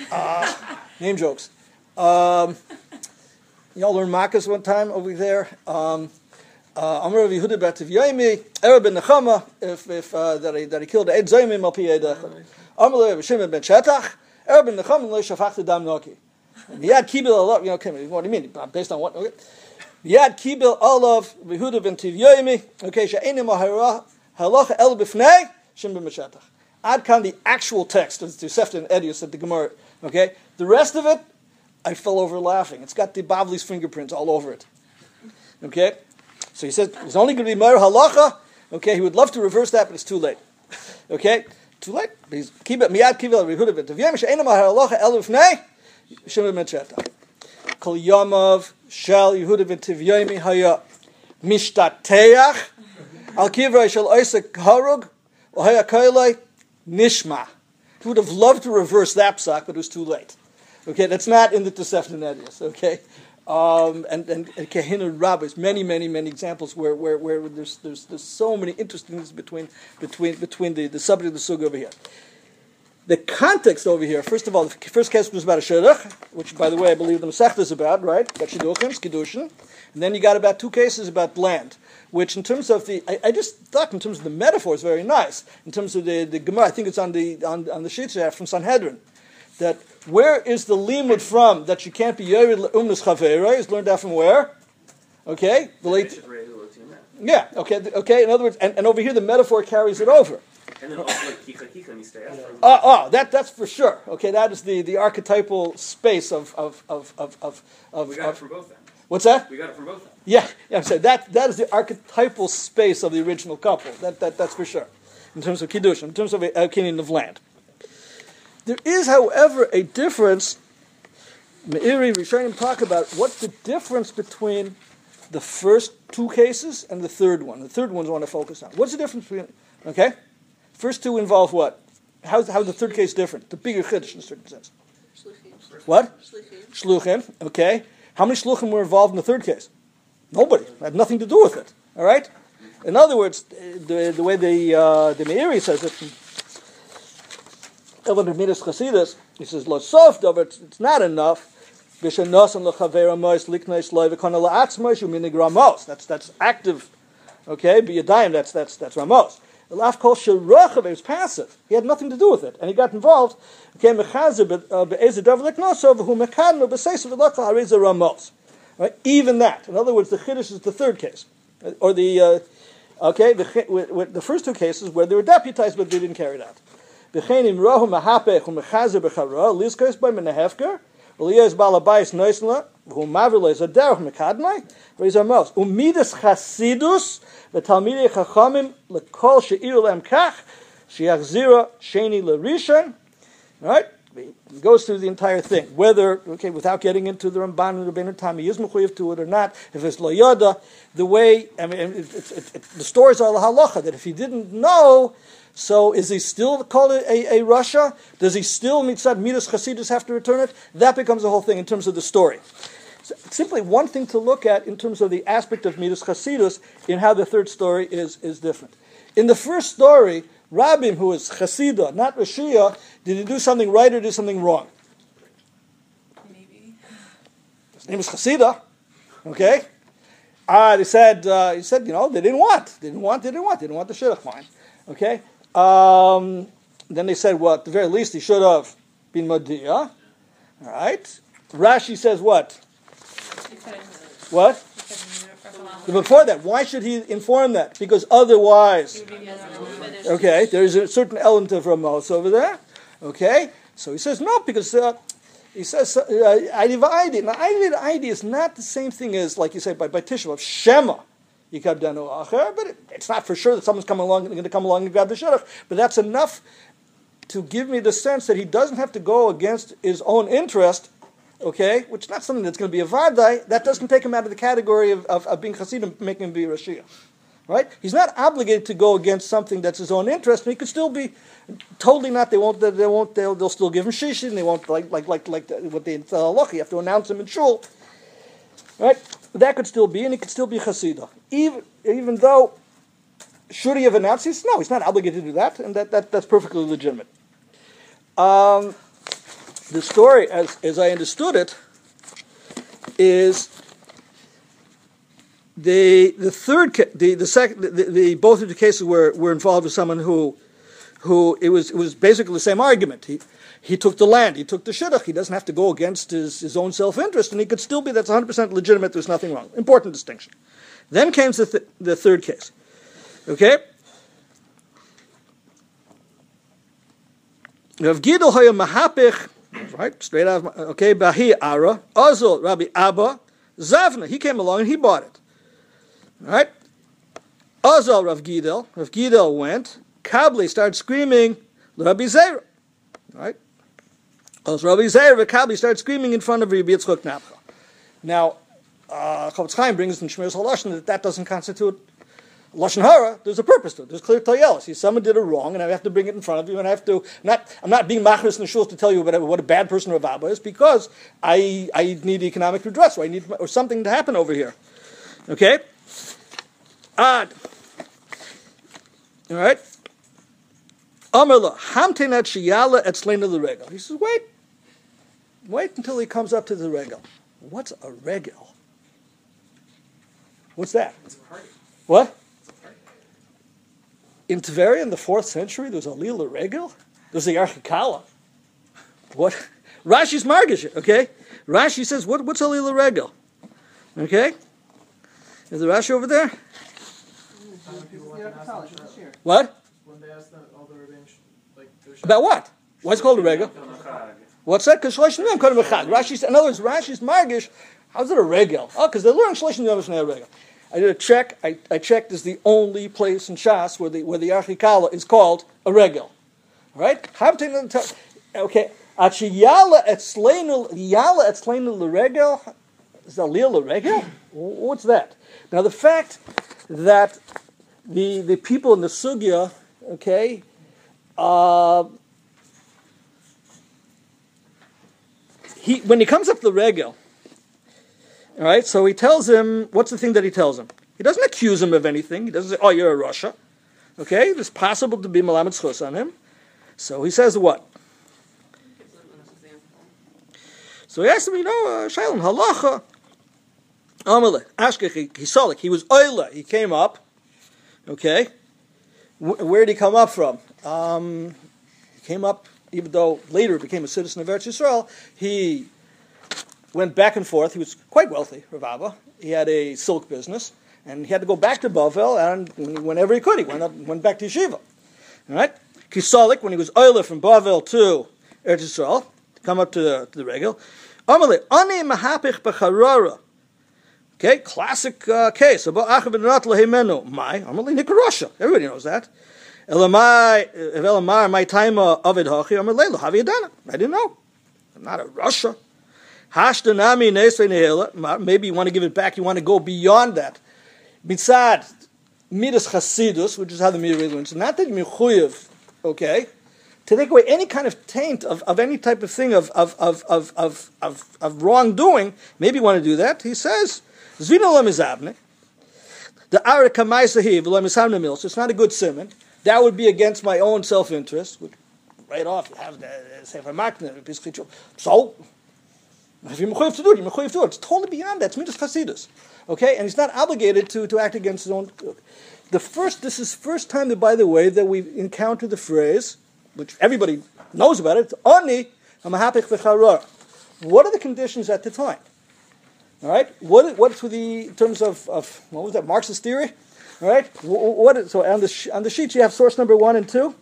Name jokes. Y'all learned Makkos one time over there. Amar Rav Yehuda bar Tivyomi, Erev ben Nechama, if that he killed Ed Zayimim al pi Eidach. Amar Rav Shimon ben Shetach, Erev ben Nechama lo shafachta dam noki. Miyad kibil alav. Okay, what do you mean? Based on what? Okay. Miyad kibil alav Yehuda ben Tivyomi. Okay, she'enim halacha el b'fnei Shimon ben Shetach. Ad kan the actual text of the Tosefta and Edius at the Gemara. Okay, the rest of it, I fell over laughing. It's got the Bavli's fingerprints all over it. Okay. So he says it's only going to be Meir Halacha. Okay, he would love to reverse that, but it's too late. Okay, too late. He's keep it miyad kivel rehuda b'taviyim she'enam halacha eluf nei shemem etcheta. Kol yamav shel Yehuda b'tiviyim haya mishtateach al kivrei shel Isaac harug or haya kailei nishma. He would have loved to reverse that psak, but it was too late. Okay, that's not in the Tosefta and Edius. Okay. And Kehina Rabbis, many examples where there's so many interesting things between the subject of the suga over here. The context over here, first of all, the first case was about a shidduch, which, by the way, I believe the Masechta is about, right? About shidduchim, kiddushin, and then you got about 2 cases about land, which in terms of I just thought in terms of the metaphor is very nice. In terms of the Gemara, I think it's on the sheets from Sanhedrin, that where is the limud from that you can't be yored le'umnus chavera? Is learned that from where? Okay, the late. Yeah. Okay. In other words, and over here the metaphor carries it over. And then also like kika mistayach. That's for sure. Okay, that is the archetypal space of. We got it from both ends. What's that? We got it from both ends. Yeah. I'm saying that is the archetypal space of the original couple. That's for sure. In terms of kiddush, in terms of a kinyan of land. There is, however, a difference. Meiri Rishonim talk about what's the difference between the first 2 cases and the third one. The third one's I want to focus on. What's the difference between? Okay, first 2 involve what? How's the third case different? The bigger chiddush in a certain sense. Shluchim. What? Shluchim. Shluchim. Okay, how many shluchim were involved in the third case? Nobody. It had nothing to do with it. All right. In other words, the way the Meiri says it. Evan Midas Chasidus, he says, "Lo sof davar." It's not enough. B'shenosan lechavera mois liknais loy v'kona la'atzmos u'minig ramos. That's active. Okay, b'yadayim. That's ramos. Elaf kol sherochav. It was passive. He had nothing to do with it, and he got involved. Okay, mechazer be'ezed davar liknosov v'hu mekadno b'seis v'lachal hariza ramos. Right, even that. In other words, the chiddush is the third case, or the the first 2 cases where they were deputized but they didn't carry it out. B'chenim rohu mahapech u'mechazer b'chara lizkos by menahefker u'liyos balabayis noisla v'hu mavrleis aderach mekadmai v'izamos u'midas chasidus v'talmidei chachamim l'kol she'ir lem kach she'achzira sheni l'rishon. Right? He goes through the entire thing, whether without getting into the Ramban and the Rabbeinu Tam, he is mechuyev to it or not. If it's lo yada, the way the stories are la halacha that if he didn't know. So is he still called a Rasha? Does he still mitzad midas chasidus have to return it? That becomes the whole thing in terms of the story. So simply one thing to look at in terms of the aspect of midas chasidus in how the third story is different. In the first story, Rabim, who is chasida, not Rashia, did he do something right or do something wrong? Maybe. His name is Chasida. Okay? He said, they didn't want the shidduch wine. Okay? Then they said, well, at the very least, he should have been Madiya. All right. Rashi says what? What? Before that, why should he inform that? Because otherwise, okay, there's a certain element of Ramos over there. Okay, so he says no, because he says Aidi. Now, Aidi is not the same thing as, like you say, by Tisha B'Av, Shema. But it's not for sure that someone's going to come along and grab the shidduch. But that's enough to give me the sense that he doesn't have to go against his own interest, okay, which is not something that's going to be a Vardai, that doesn't take him out of the category of being Hasidim, making him be Rashiach. Right? He's not obligated to go against something that's his own interest, and he could still be totally not. They'll still give him shishin. They won't like what they tell halacha. You have to announce him in shul. Right? That could still be, and he could still be Hasidah. Even though, should he have announced this? No, he's not obligated to do that, and that's perfectly legitimate. The story, as I understood it, is the both of the cases were involved with someone who it was basically the same argument. He took the land, he took the shidduch. He doesn't have to go against his own self-interest, and he could still be, that's 100% legitimate, there's nothing wrong. Important distinction. Then came the third case. Okay? Rav Gidel Haya Mahapich, right, straight out of, okay, Bahi Ara, Azul, Rabbi Abba, Zavna, he came along and he bought it. Right? Azal Rav Gidel went, Kabli started screaming, Rabbi Zera. Right? As Rabbi Zera, Kabli started screaming in front of Rabbi Yitzchok Napcha. Now, Chavetz Chaim brings in Shmiras HaLashon that doesn't constitute Lashon Hara. There's a purpose to it. There's clear Tayel. See, someone did it wrong, and I have to bring it in front of you, and I have to, I'm not being machris in the shuls to tell you what a bad person Rav Abba is, because I need economic redress, or something to happen over here. Okay? All right. Amarla hamtenat shiyala etzleina the regel. He says, wait until he comes up to the regel. What's a regel? What's that? It's a party. What? In Tveria in the 4th century, there was a Lila regel. There was the Archikala. What? Rashi's Margish. Okay. Rashi says, what's a Lila regel? Okay. Is the Rashi over there? What? When they asked all the rabbins, like, about what? What's called a regel? What's that? Because Shloshim Yom Kodem Echad. Rashi, in other words, Rashi's Margish. How's it a regel? Oh, because they're learning Shloshim Yom Shnei regel. I did a check. I checked. Is the only place in Shas where the Archikala is called a regel. Right? Okay. Yala etzleinu l'regel. Is that lil l'regel? What's that? Now the fact that the people in the sugya, okay, when he comes up the regel, all right, so he tells him, what's the thing that he tells him? He doesn't accuse him of anything. He doesn't say, oh, you're a Russia. Okay, it's possible to be Malamed Schus on him. So he says what? So he asked him, Shalom, halacha. Amalek, Ashkech, Hisolik, he was Oila, he came up. Okay. Where did he come up from? He came up, even though later became a citizen of Eretz Yisrael, he went back and forth. He was quite wealthy, Rav Abba. He had a silk business, and he had to go back to Bavel, and whenever he could, he went back to Yeshiva. All right? Kisolik, when he was Oila from Bavel to Eretz Yisrael, to come up to the regel. Amalei, Ani Mahapich B'Charara. Okay, classic case. Everybody knows that. My time of it, I didn't know. I'm not a Russia. Maybe you want to give it back. You want to go beyond that. Mitzad midas chasidus, which is how the Meiri learns. Not that mechuyev, okay, to take away any kind of taint of any type of thing of wrongdoing. Maybe you want to do that. He says. The so it's not a good simon. That would be against my own self-interest. Which, right off, you have the Sefer Makna. So, if you're mechuyev to do it, you're mechuyev to do it. It's totally beyond that. It's midas chasidus. Okay, and he's not obligated to act against his own. This is first time that, by the way, that we encounter the phrase, which everybody knows about it. Ani hamahapich v'charor. What are the conditions at the time? All right. What's with the in terms of what was that Marxist theory? All right. So on the sheet you have source number 1 and 2.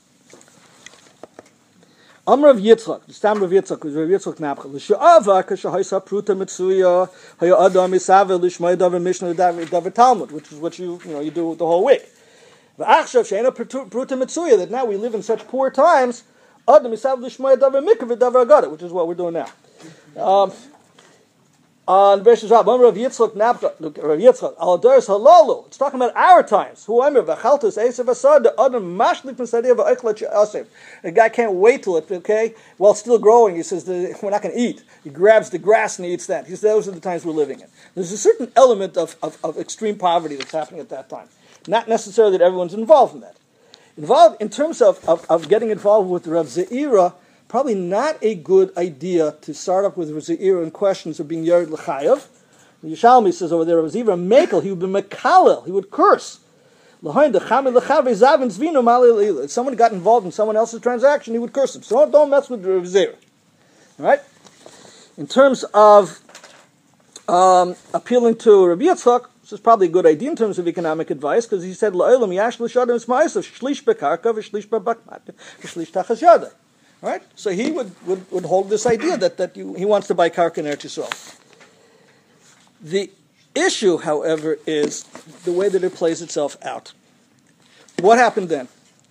Amr of Yitzchak, the stam of Yitzchak, was Rav Yitzchak Napcha. L'sha'ava k'shahaysa pruta mitzuya haya adam isave l'shmay davar mishnah davar Talmud, which is what you do the whole week. V'achshav she'ena pruta mitzuya, that now we live in such poor times. Adam isave l'shmay davar mikveh davar agada, which is what we're doing now. On Bereshit Rav Yitzchak Nabcha, Rav Yitzchak, Al Doris Halalu. It's talking about our times. Who I'm V'chaltus Esav Asad, the Adam Mashlik Misadia V'Eichlet Asev. The guy can't wait till it, okay, while still growing. He says, we're not going to eat. He grabs the grass and he eats that. He says, those are the times we're living in. There's a certain element of extreme poverty that's happening at that time. Not necessarily that everyone's involved in that. Involved in terms of getting involved with Rav Ze'ira, probably not a good idea to start up with Rav Ze'ira in questions of being Yared L'chayav. The Yishalmi says over there, Rav Ze'ira Mekel, he would be Mekalel, he would curse. If someone got involved in someone else's transaction, he would curse him. So don't mess with Rav Ze'ira. All right? In terms of appealing to Rabbi Yitzchak, this is probably a good idea in terms of economic advice, because he said, "La'olam yash l'shadam isma'asav shlish bekarka v'shlish b'bakmat v'shlish tachas yada." Right? So he would hold this idea that he wants to buy karka in Eretz Yisrael. The issue, however, is the way that it plays itself out. What happened then?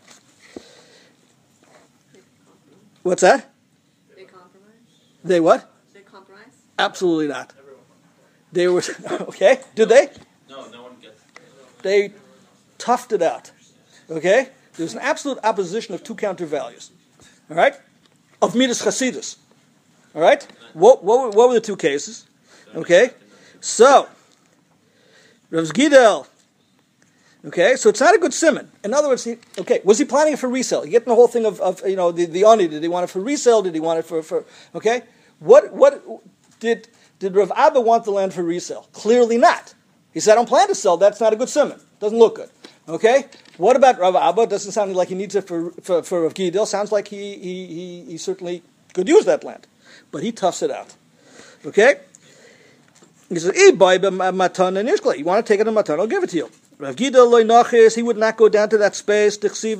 What's that? They compromise? They what? They compromise? Absolutely not. They were, okay, did they? No one gets. They toughed it out. Okay? There's an absolute opposition of two counter values. All right? Of Midas Chasidus. All right? What were the two cases? Okay? So, Rav Gidel. Okay? So it's not a good simon. In other words, was he planning it for resale? You get the whole thing of the oni. Did he want it for resale? Did he want it for okay? What did Rav Abba want the land for resale? Clearly not. He said, I don't plan to sell. That's not a good simon. Doesn't look good. Okay? What about Rav Abba? Doesn't sound like he needs it for Rav Gidel. Sounds like he certainly could use that land. But he toughs it out. Okay? He says, you want to take it in Matan, I'll give it to you. Rav Gidel loy nachis, he would not go down to that space.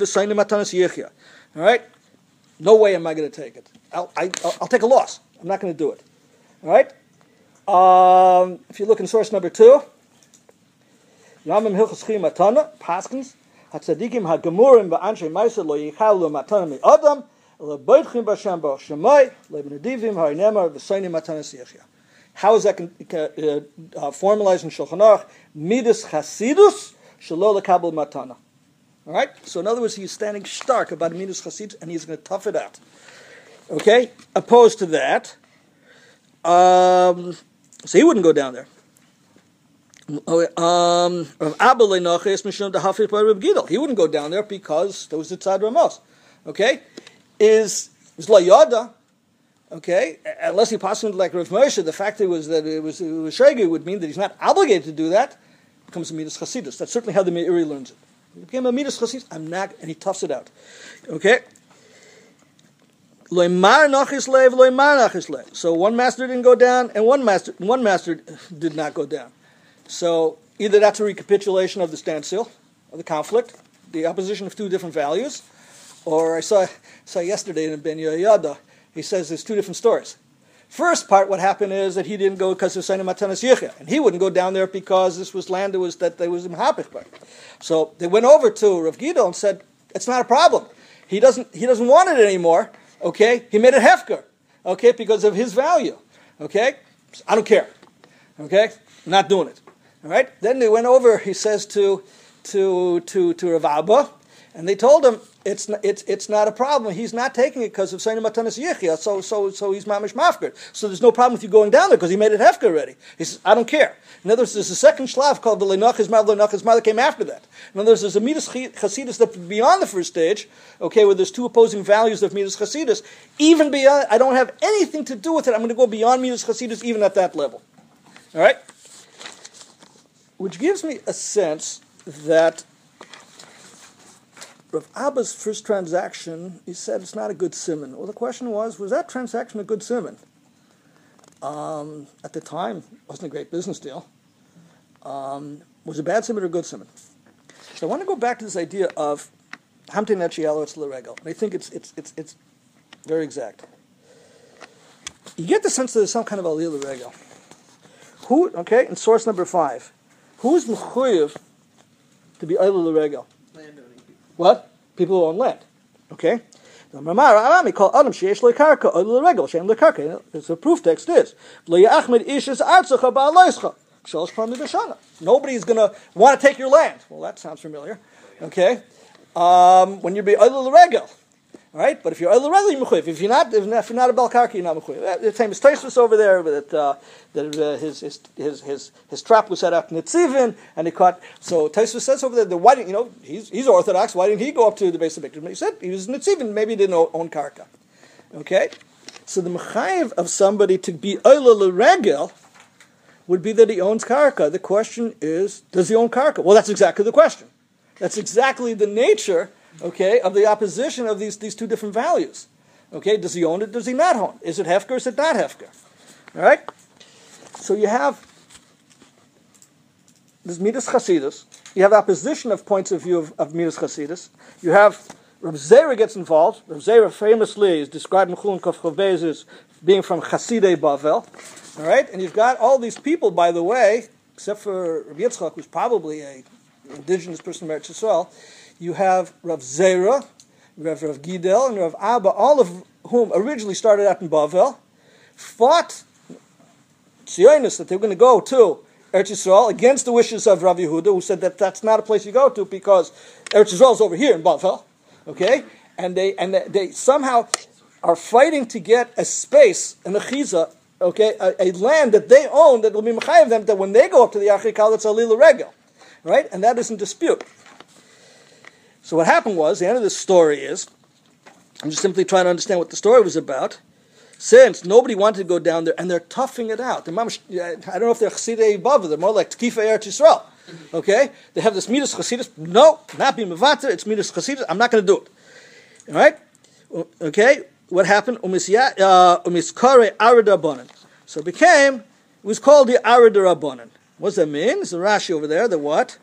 All right? No way am I going to take it. I'll take a loss. I'm not going to do it. All right? If you look in source number 2, Yamim Hilchos Chiyim Matana, Paskins, HaTzadikim HaGemurim Ba'anshe Ma'aseh Lo Yichalu Matana Mi'adam, Lo Boitchim B'Shem Bo Shemai, Lo B'Nedivim Ha'Inemar V'Soinim Matana Siechia. How is that formalized in Shulchan Aruch? Midas Chasidus Shelo Lekabel Matana. All right? So in other words, he's standing stark about Midas Chasidus, and he's going to tough it out. Okay? Opposed to that, so he wouldn't go down there. He wouldn't go down there because there was the Tzad Ramos. Okay? Is La Yada, okay, unless he passed into like Rav Moshe, the fact that it was Shegi would mean that he's not obligated to do that, becomes a Midas Chasidus. That's certainly how the Meiri learns it. It became a Midas Chasidus, and he toughs it out. Okay? So one master didn't go down, and one master did not go down. So either that's a recapitulation of the standstill, of the conflict, the opposition of two different values, or I saw yesterday in Ben Yoyada, he says there's two different stories. First part, what happened is that he didn't go because of Sayyid Matanas Yechia, and he wouldn't go down there because this was land that was in Hapich. So they went over to Rav Gidel and said, it's not a problem. He doesn't want it anymore. Okay, he made it hefker. Okay, because of his value. Okay, I don't care. Okay, not doing it. All right. Then they went over. He says to Rav Abba, and they told him it's not a problem. He's not taking it because of Sayyid Matanas Yechia. So he's mamish mafker. So there's no problem with you going down there because he made it hefker already. He says, I don't care. In other words, there's a second shlav called the Leinach Izmar that came after that. In other words, there's a Midas Chasidus that's beyond the first stage, okay, where there's two opposing values of Midas Chasidus. Even beyond, I don't have anything to do with it. I'm going to go beyond Midas Chasidus even at that level. All right? Which gives me a sense that Rav Abba's first transaction, he said it's not a good simon. Well, the question was that transaction a good simon? At the time, it wasn't a great business deal. Was it a bad simon or a good simon? So I want to go back to this idea of Hamtin Nechielo Etz L'Regel. And I think it's very exact. You get the sense that there's some kind of Aliyah L'Regel. In source number 5, who's mechuyev to be Aliyah L'Regel? Landowning people. What? People who own land. Okay? It's a proof text is nobody's going to want to take your land. Well, that sounds familiar. Okay, when you be oil regel, all right. But if you're oil regel, you're mechuyev. If you're not a bel karka, you're not mechuyev. The famous Tosfos over there that his trap was set up in Nitzivin, and he caught. So Tosfos says over there that why didn't he's Orthodox? Why didn't he go up to the base of Mikdash? He said he was Nitzivin. Maybe he didn't own karka. Okay, so the mechayev of somebody to be oil regel would be that he owns karka. The question is, does he own karka? Well, that's exactly the question. That's exactly the nature, okay, of the opposition of these two different values. Okay, does he own it? Does he not own it? Is it hefker? Is it not hefker? All right. So you have this Midas Chasidus. You have opposition of points of view of Midas Chasidus. You have Rav Zera gets involved. Rav Zera famously is described in Chulin Kaf Chavez as being from Chasidei Bavel. All right, and you've got all these people, by the way, except for Rabbi Yitzchak, who's probably an indigenous person of Eretz Yisrael. You have Rav Zera, you have Rav Gidel, and Rav Abba, all of whom originally started out in Bavel, fought Zionis that they were going to go to Eretz Yisrael against the wishes of Rav Yehuda, who said that that's not a place you go to because Eretz Yisrael is over here in Bavel. Okay, and they somehow are fighting to get a space, an achiza. Okay, a land that they own that will be mechayev them that when they go up to the Achikal, it's a lila regel, right? And that is in dispute. So what happened was, the end of this story is, I'm just simply trying to understand what the story was about, since nobody wanted to go down there, and they're toughing it out. I don't know if they're Chassidei Bava, they're more like Tkifa Eretz Yisrael. Okay? They have this Midas Chasidus. No, not be Mevata, it's Midas Chasidus. I'm not going to do it. All right? Okay? What happened? Umiskare Arida Rabbanan. So it was called the Arida Rabbanan. What does that mean? There's a Rashi over there, the what?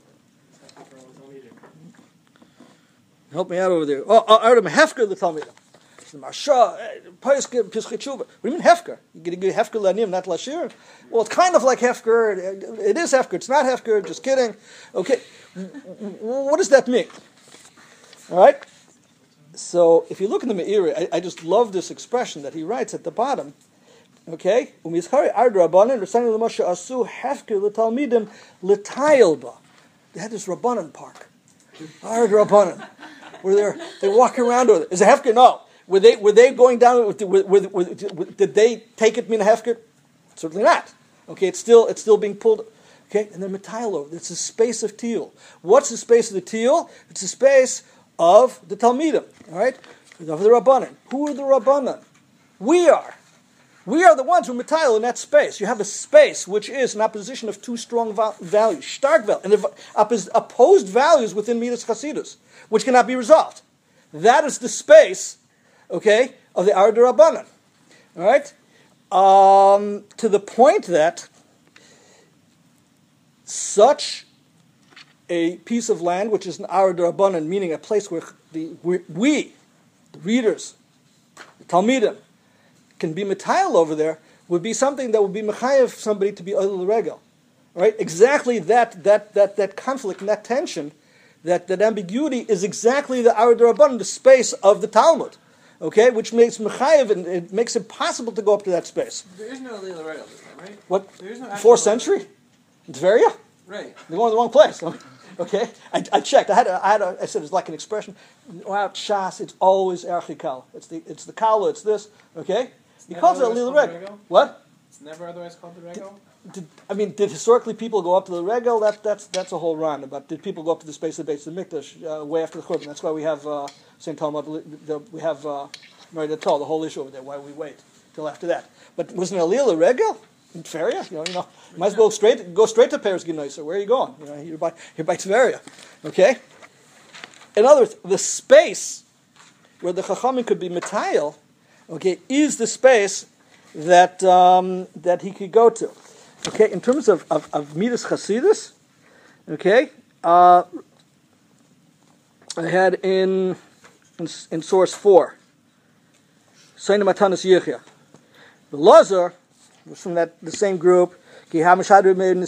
Help me out over there. Arida Hefker the Talmidim. The Marsha, Paiske, Pischei Tshuva. What do you mean Hefker? You're going to give Hefker Lanim, not Lashir? Well, it's kind of like Hefker. It is Hefker. It's not Hefker. Just kidding. Okay. What does that mean? All right? So, if you look in the Meiri, I just love this expression that he writes at the bottom. Okay? Umizchari Arida Rabbanan, Rasani L'Moshe Asu, Hefker L'Talmidim, L'Tayil Ba. They had this Rabbanan park. Arida Rabbanan. Where they walk around with it. Is it Hefker? No. Were they going down? Did they take it mina Hefker? Certainly not. Okay, it's still being pulled. Okay, and then Matayil over. It's a space of Teal. What's the space of the Teal? It's the space of the Talmidim. All right, of the Rabbanan. Who are the Rabbanan? We are. We are the ones who are Matayil in that space. You have a space which is an opposition of two strong values, stark values, and opposed values within Midas Chasidus, which cannot be resolved. That is the space, okay, of the Arida Rabbanan. All right? To the point that such a piece of land, which is an Arida Rabbanan, meaning a place where we, the readers, the Talmidim, can be Matayil over there, would be something that would be Mechayev somebody to be Oil Regel. Right? Exactly that conflict and that tension, that ambiguity is exactly the Arida Rabbanan, the space of the Talmud. Okay? Which makes Mechayev, and it makes it possible to go up to that space. There is no Lila Regel this time, right? What? There is no 4th century? In Tveria? Right. They're going to the wrong place. Okay? I checked. I said it's like an expression. Wow, Shas, it's always Erchikal. It's the Kala, it's this. Okay? He calls it a Lila Regel. What? It's never otherwise called the Regel? Did historically people go up to the Regel? That's a whole run. But did people go up to the space of the Beis Hamikdash way after the Churban? That's why we have St. Talmud. We have Mary the whole issue over there. Why we wait till after that? But wasn't it a Lila Regel in Tveria? You know, might as well go straight to Paris Genoisa. Where are you going? You know, you're by Tveria. Okay. In other words, the space where the Chachamim could be Matayil, okay, is the space that he could go to. Okay, in terms of Midas Chasidus, okay, I had in source 4, Seina Matanas Yechia. The Lazar was from the same group. If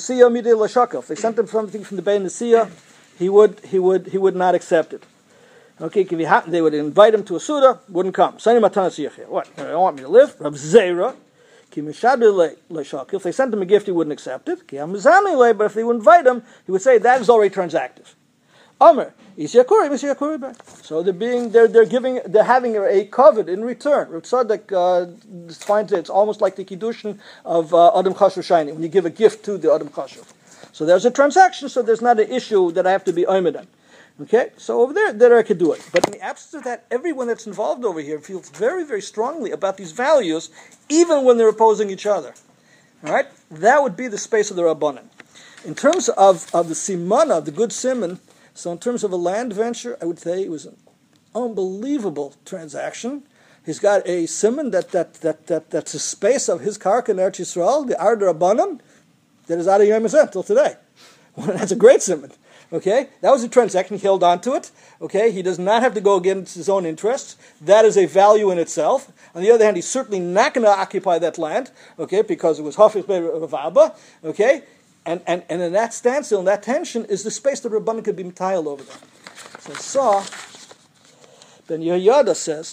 they sent him something from the Bein Nesiya, he would not accept it. Okay, they would invite him to a Suda, wouldn't come. Sani Matanas Yechia. What? You don't want me to live? Rab Zera. If they sent him a gift, he wouldn't accept it. But if they would invite him, he would say that is already transactive. Amr, so they're having a covet in return. Rav Tzadok finds it's almost like the kiddushin of Adam Chashuv Shiny, when you give a gift to the Adam Chashuv. So there's a transaction, so there's not an issue that I have to be oimed on. Okay, so over there I could do it. But in the absence of that, everyone that's involved over here feels very, very strongly about these values, even when they're opposing each other. All right, that would be the space of the Rabbanan. In terms of the simana, the good simon, so in terms of a land venture, I would say it was an unbelievable transaction. He's got a simon that's a space of his karka in Eretz Yisrael, the Ard Rabbanan, that is out of Yom Hazeh till today. Well, that's a great simon. Okay, that was a transaction. He held on to it. Okay, he does not have to go against his own interests. That is a value in itself. On the other hand, he's certainly not going to occupy that land. Okay, because it was Hafiz of Abba. Okay, and in that standstill, in that tension, is the space that Rabbanan could be mitayel over there. So Ben Yehoyada says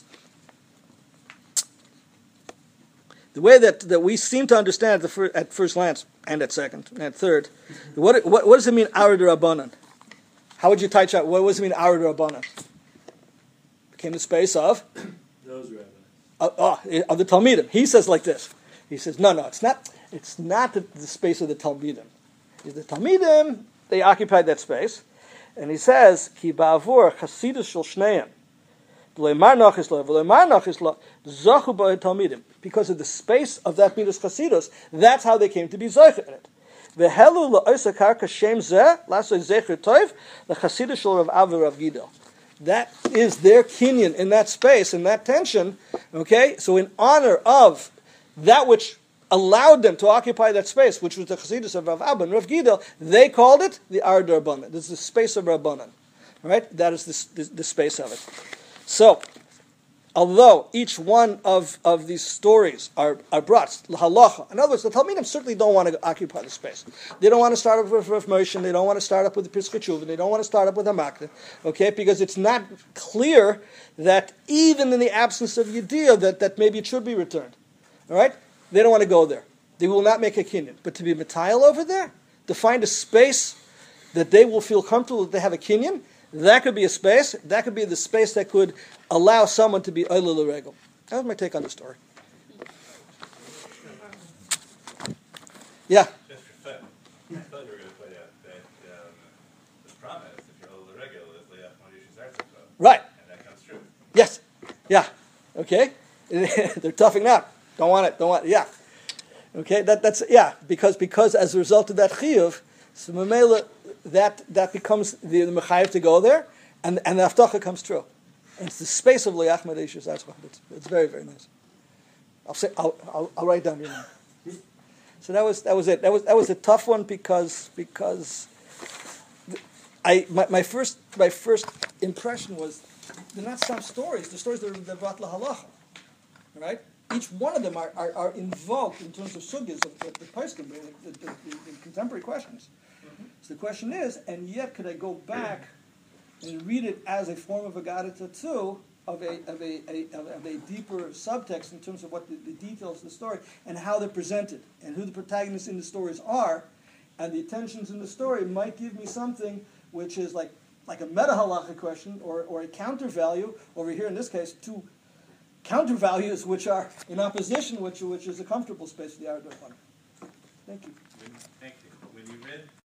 the way that we seem to understand at first glance, and at second, and at third, what does it mean, Arad Rabbanan? How would you touch out? What does it mean, Arad Rabbanan? Became the space of? Those rabbis. Of the Talmidim. He says like this. He says, no, it's not. It's not the space of the Talmidim. The Talmidim, they occupied that space. And he says, Ki ba'avur chasidus shel shneim. Because of the space of that Midas Chasidus, that's how they came to be Zocher in it. That is their kinyan in that space, in that tension. Okay, so in honor of that which allowed them to occupy that space, which was the Chasidus of Rav Abba and Rav Gidel, they called it the Ard Rabbanan. This is the space of Rabbanan. Right? That is the space of it. So, although each one of these stories are brought halacha, in other words, the Talmidim certainly don't want to occupy the space. They don't want to start up with Rav Moshe, they don't want to start up with the Piskei Teshuvah, they don't want to start up with Hamakda, okay? Because it's not clear that even in the absence of Yediyah that maybe it should be returned. All right? They don't want to go there. They will not make a kinyan. But to be Matayil over there, to find a space that they will feel comfortable that they have a kinyan, that could be a space. That could be the space that could allow someone to be Oila L'Regel. That was my take on the story. Yeah? Just for fun, I thought you were going to point out that the promise, if you're Oila L'Regel, is Le'ach Mordishus Artzakov. Right. And that comes true. Yes. Yeah. Okay? They're toughing out. Don't want it. Yeah. Okay? That's because as a result of that chiyuv, so Mamela, that becomes the mechayev to go there, and the haftacha comes true. And it's the space of Le'ach Mordishus Artzakov. It's very, very nice. I'll write down your name. So that was it. That was a tough one because my first impression was they're not some stories. The stories that are brought lahalacha, right? Each one of them are invoked in terms of sugyas of the poskim, the contemporary questions. Mm-hmm. So the question is, and yet could I go back and read it as a form of agadita too, of a deeper subtext in terms of what the details of the story and how they're presented and who the protagonists in the stories are, and the attentions in the story might give me something which is like a meta halacha question or a counter value over here in this case two counter values which are in opposition, which is a comfortable space for the Ard Rabbanan. Thank you. Thank you. When you read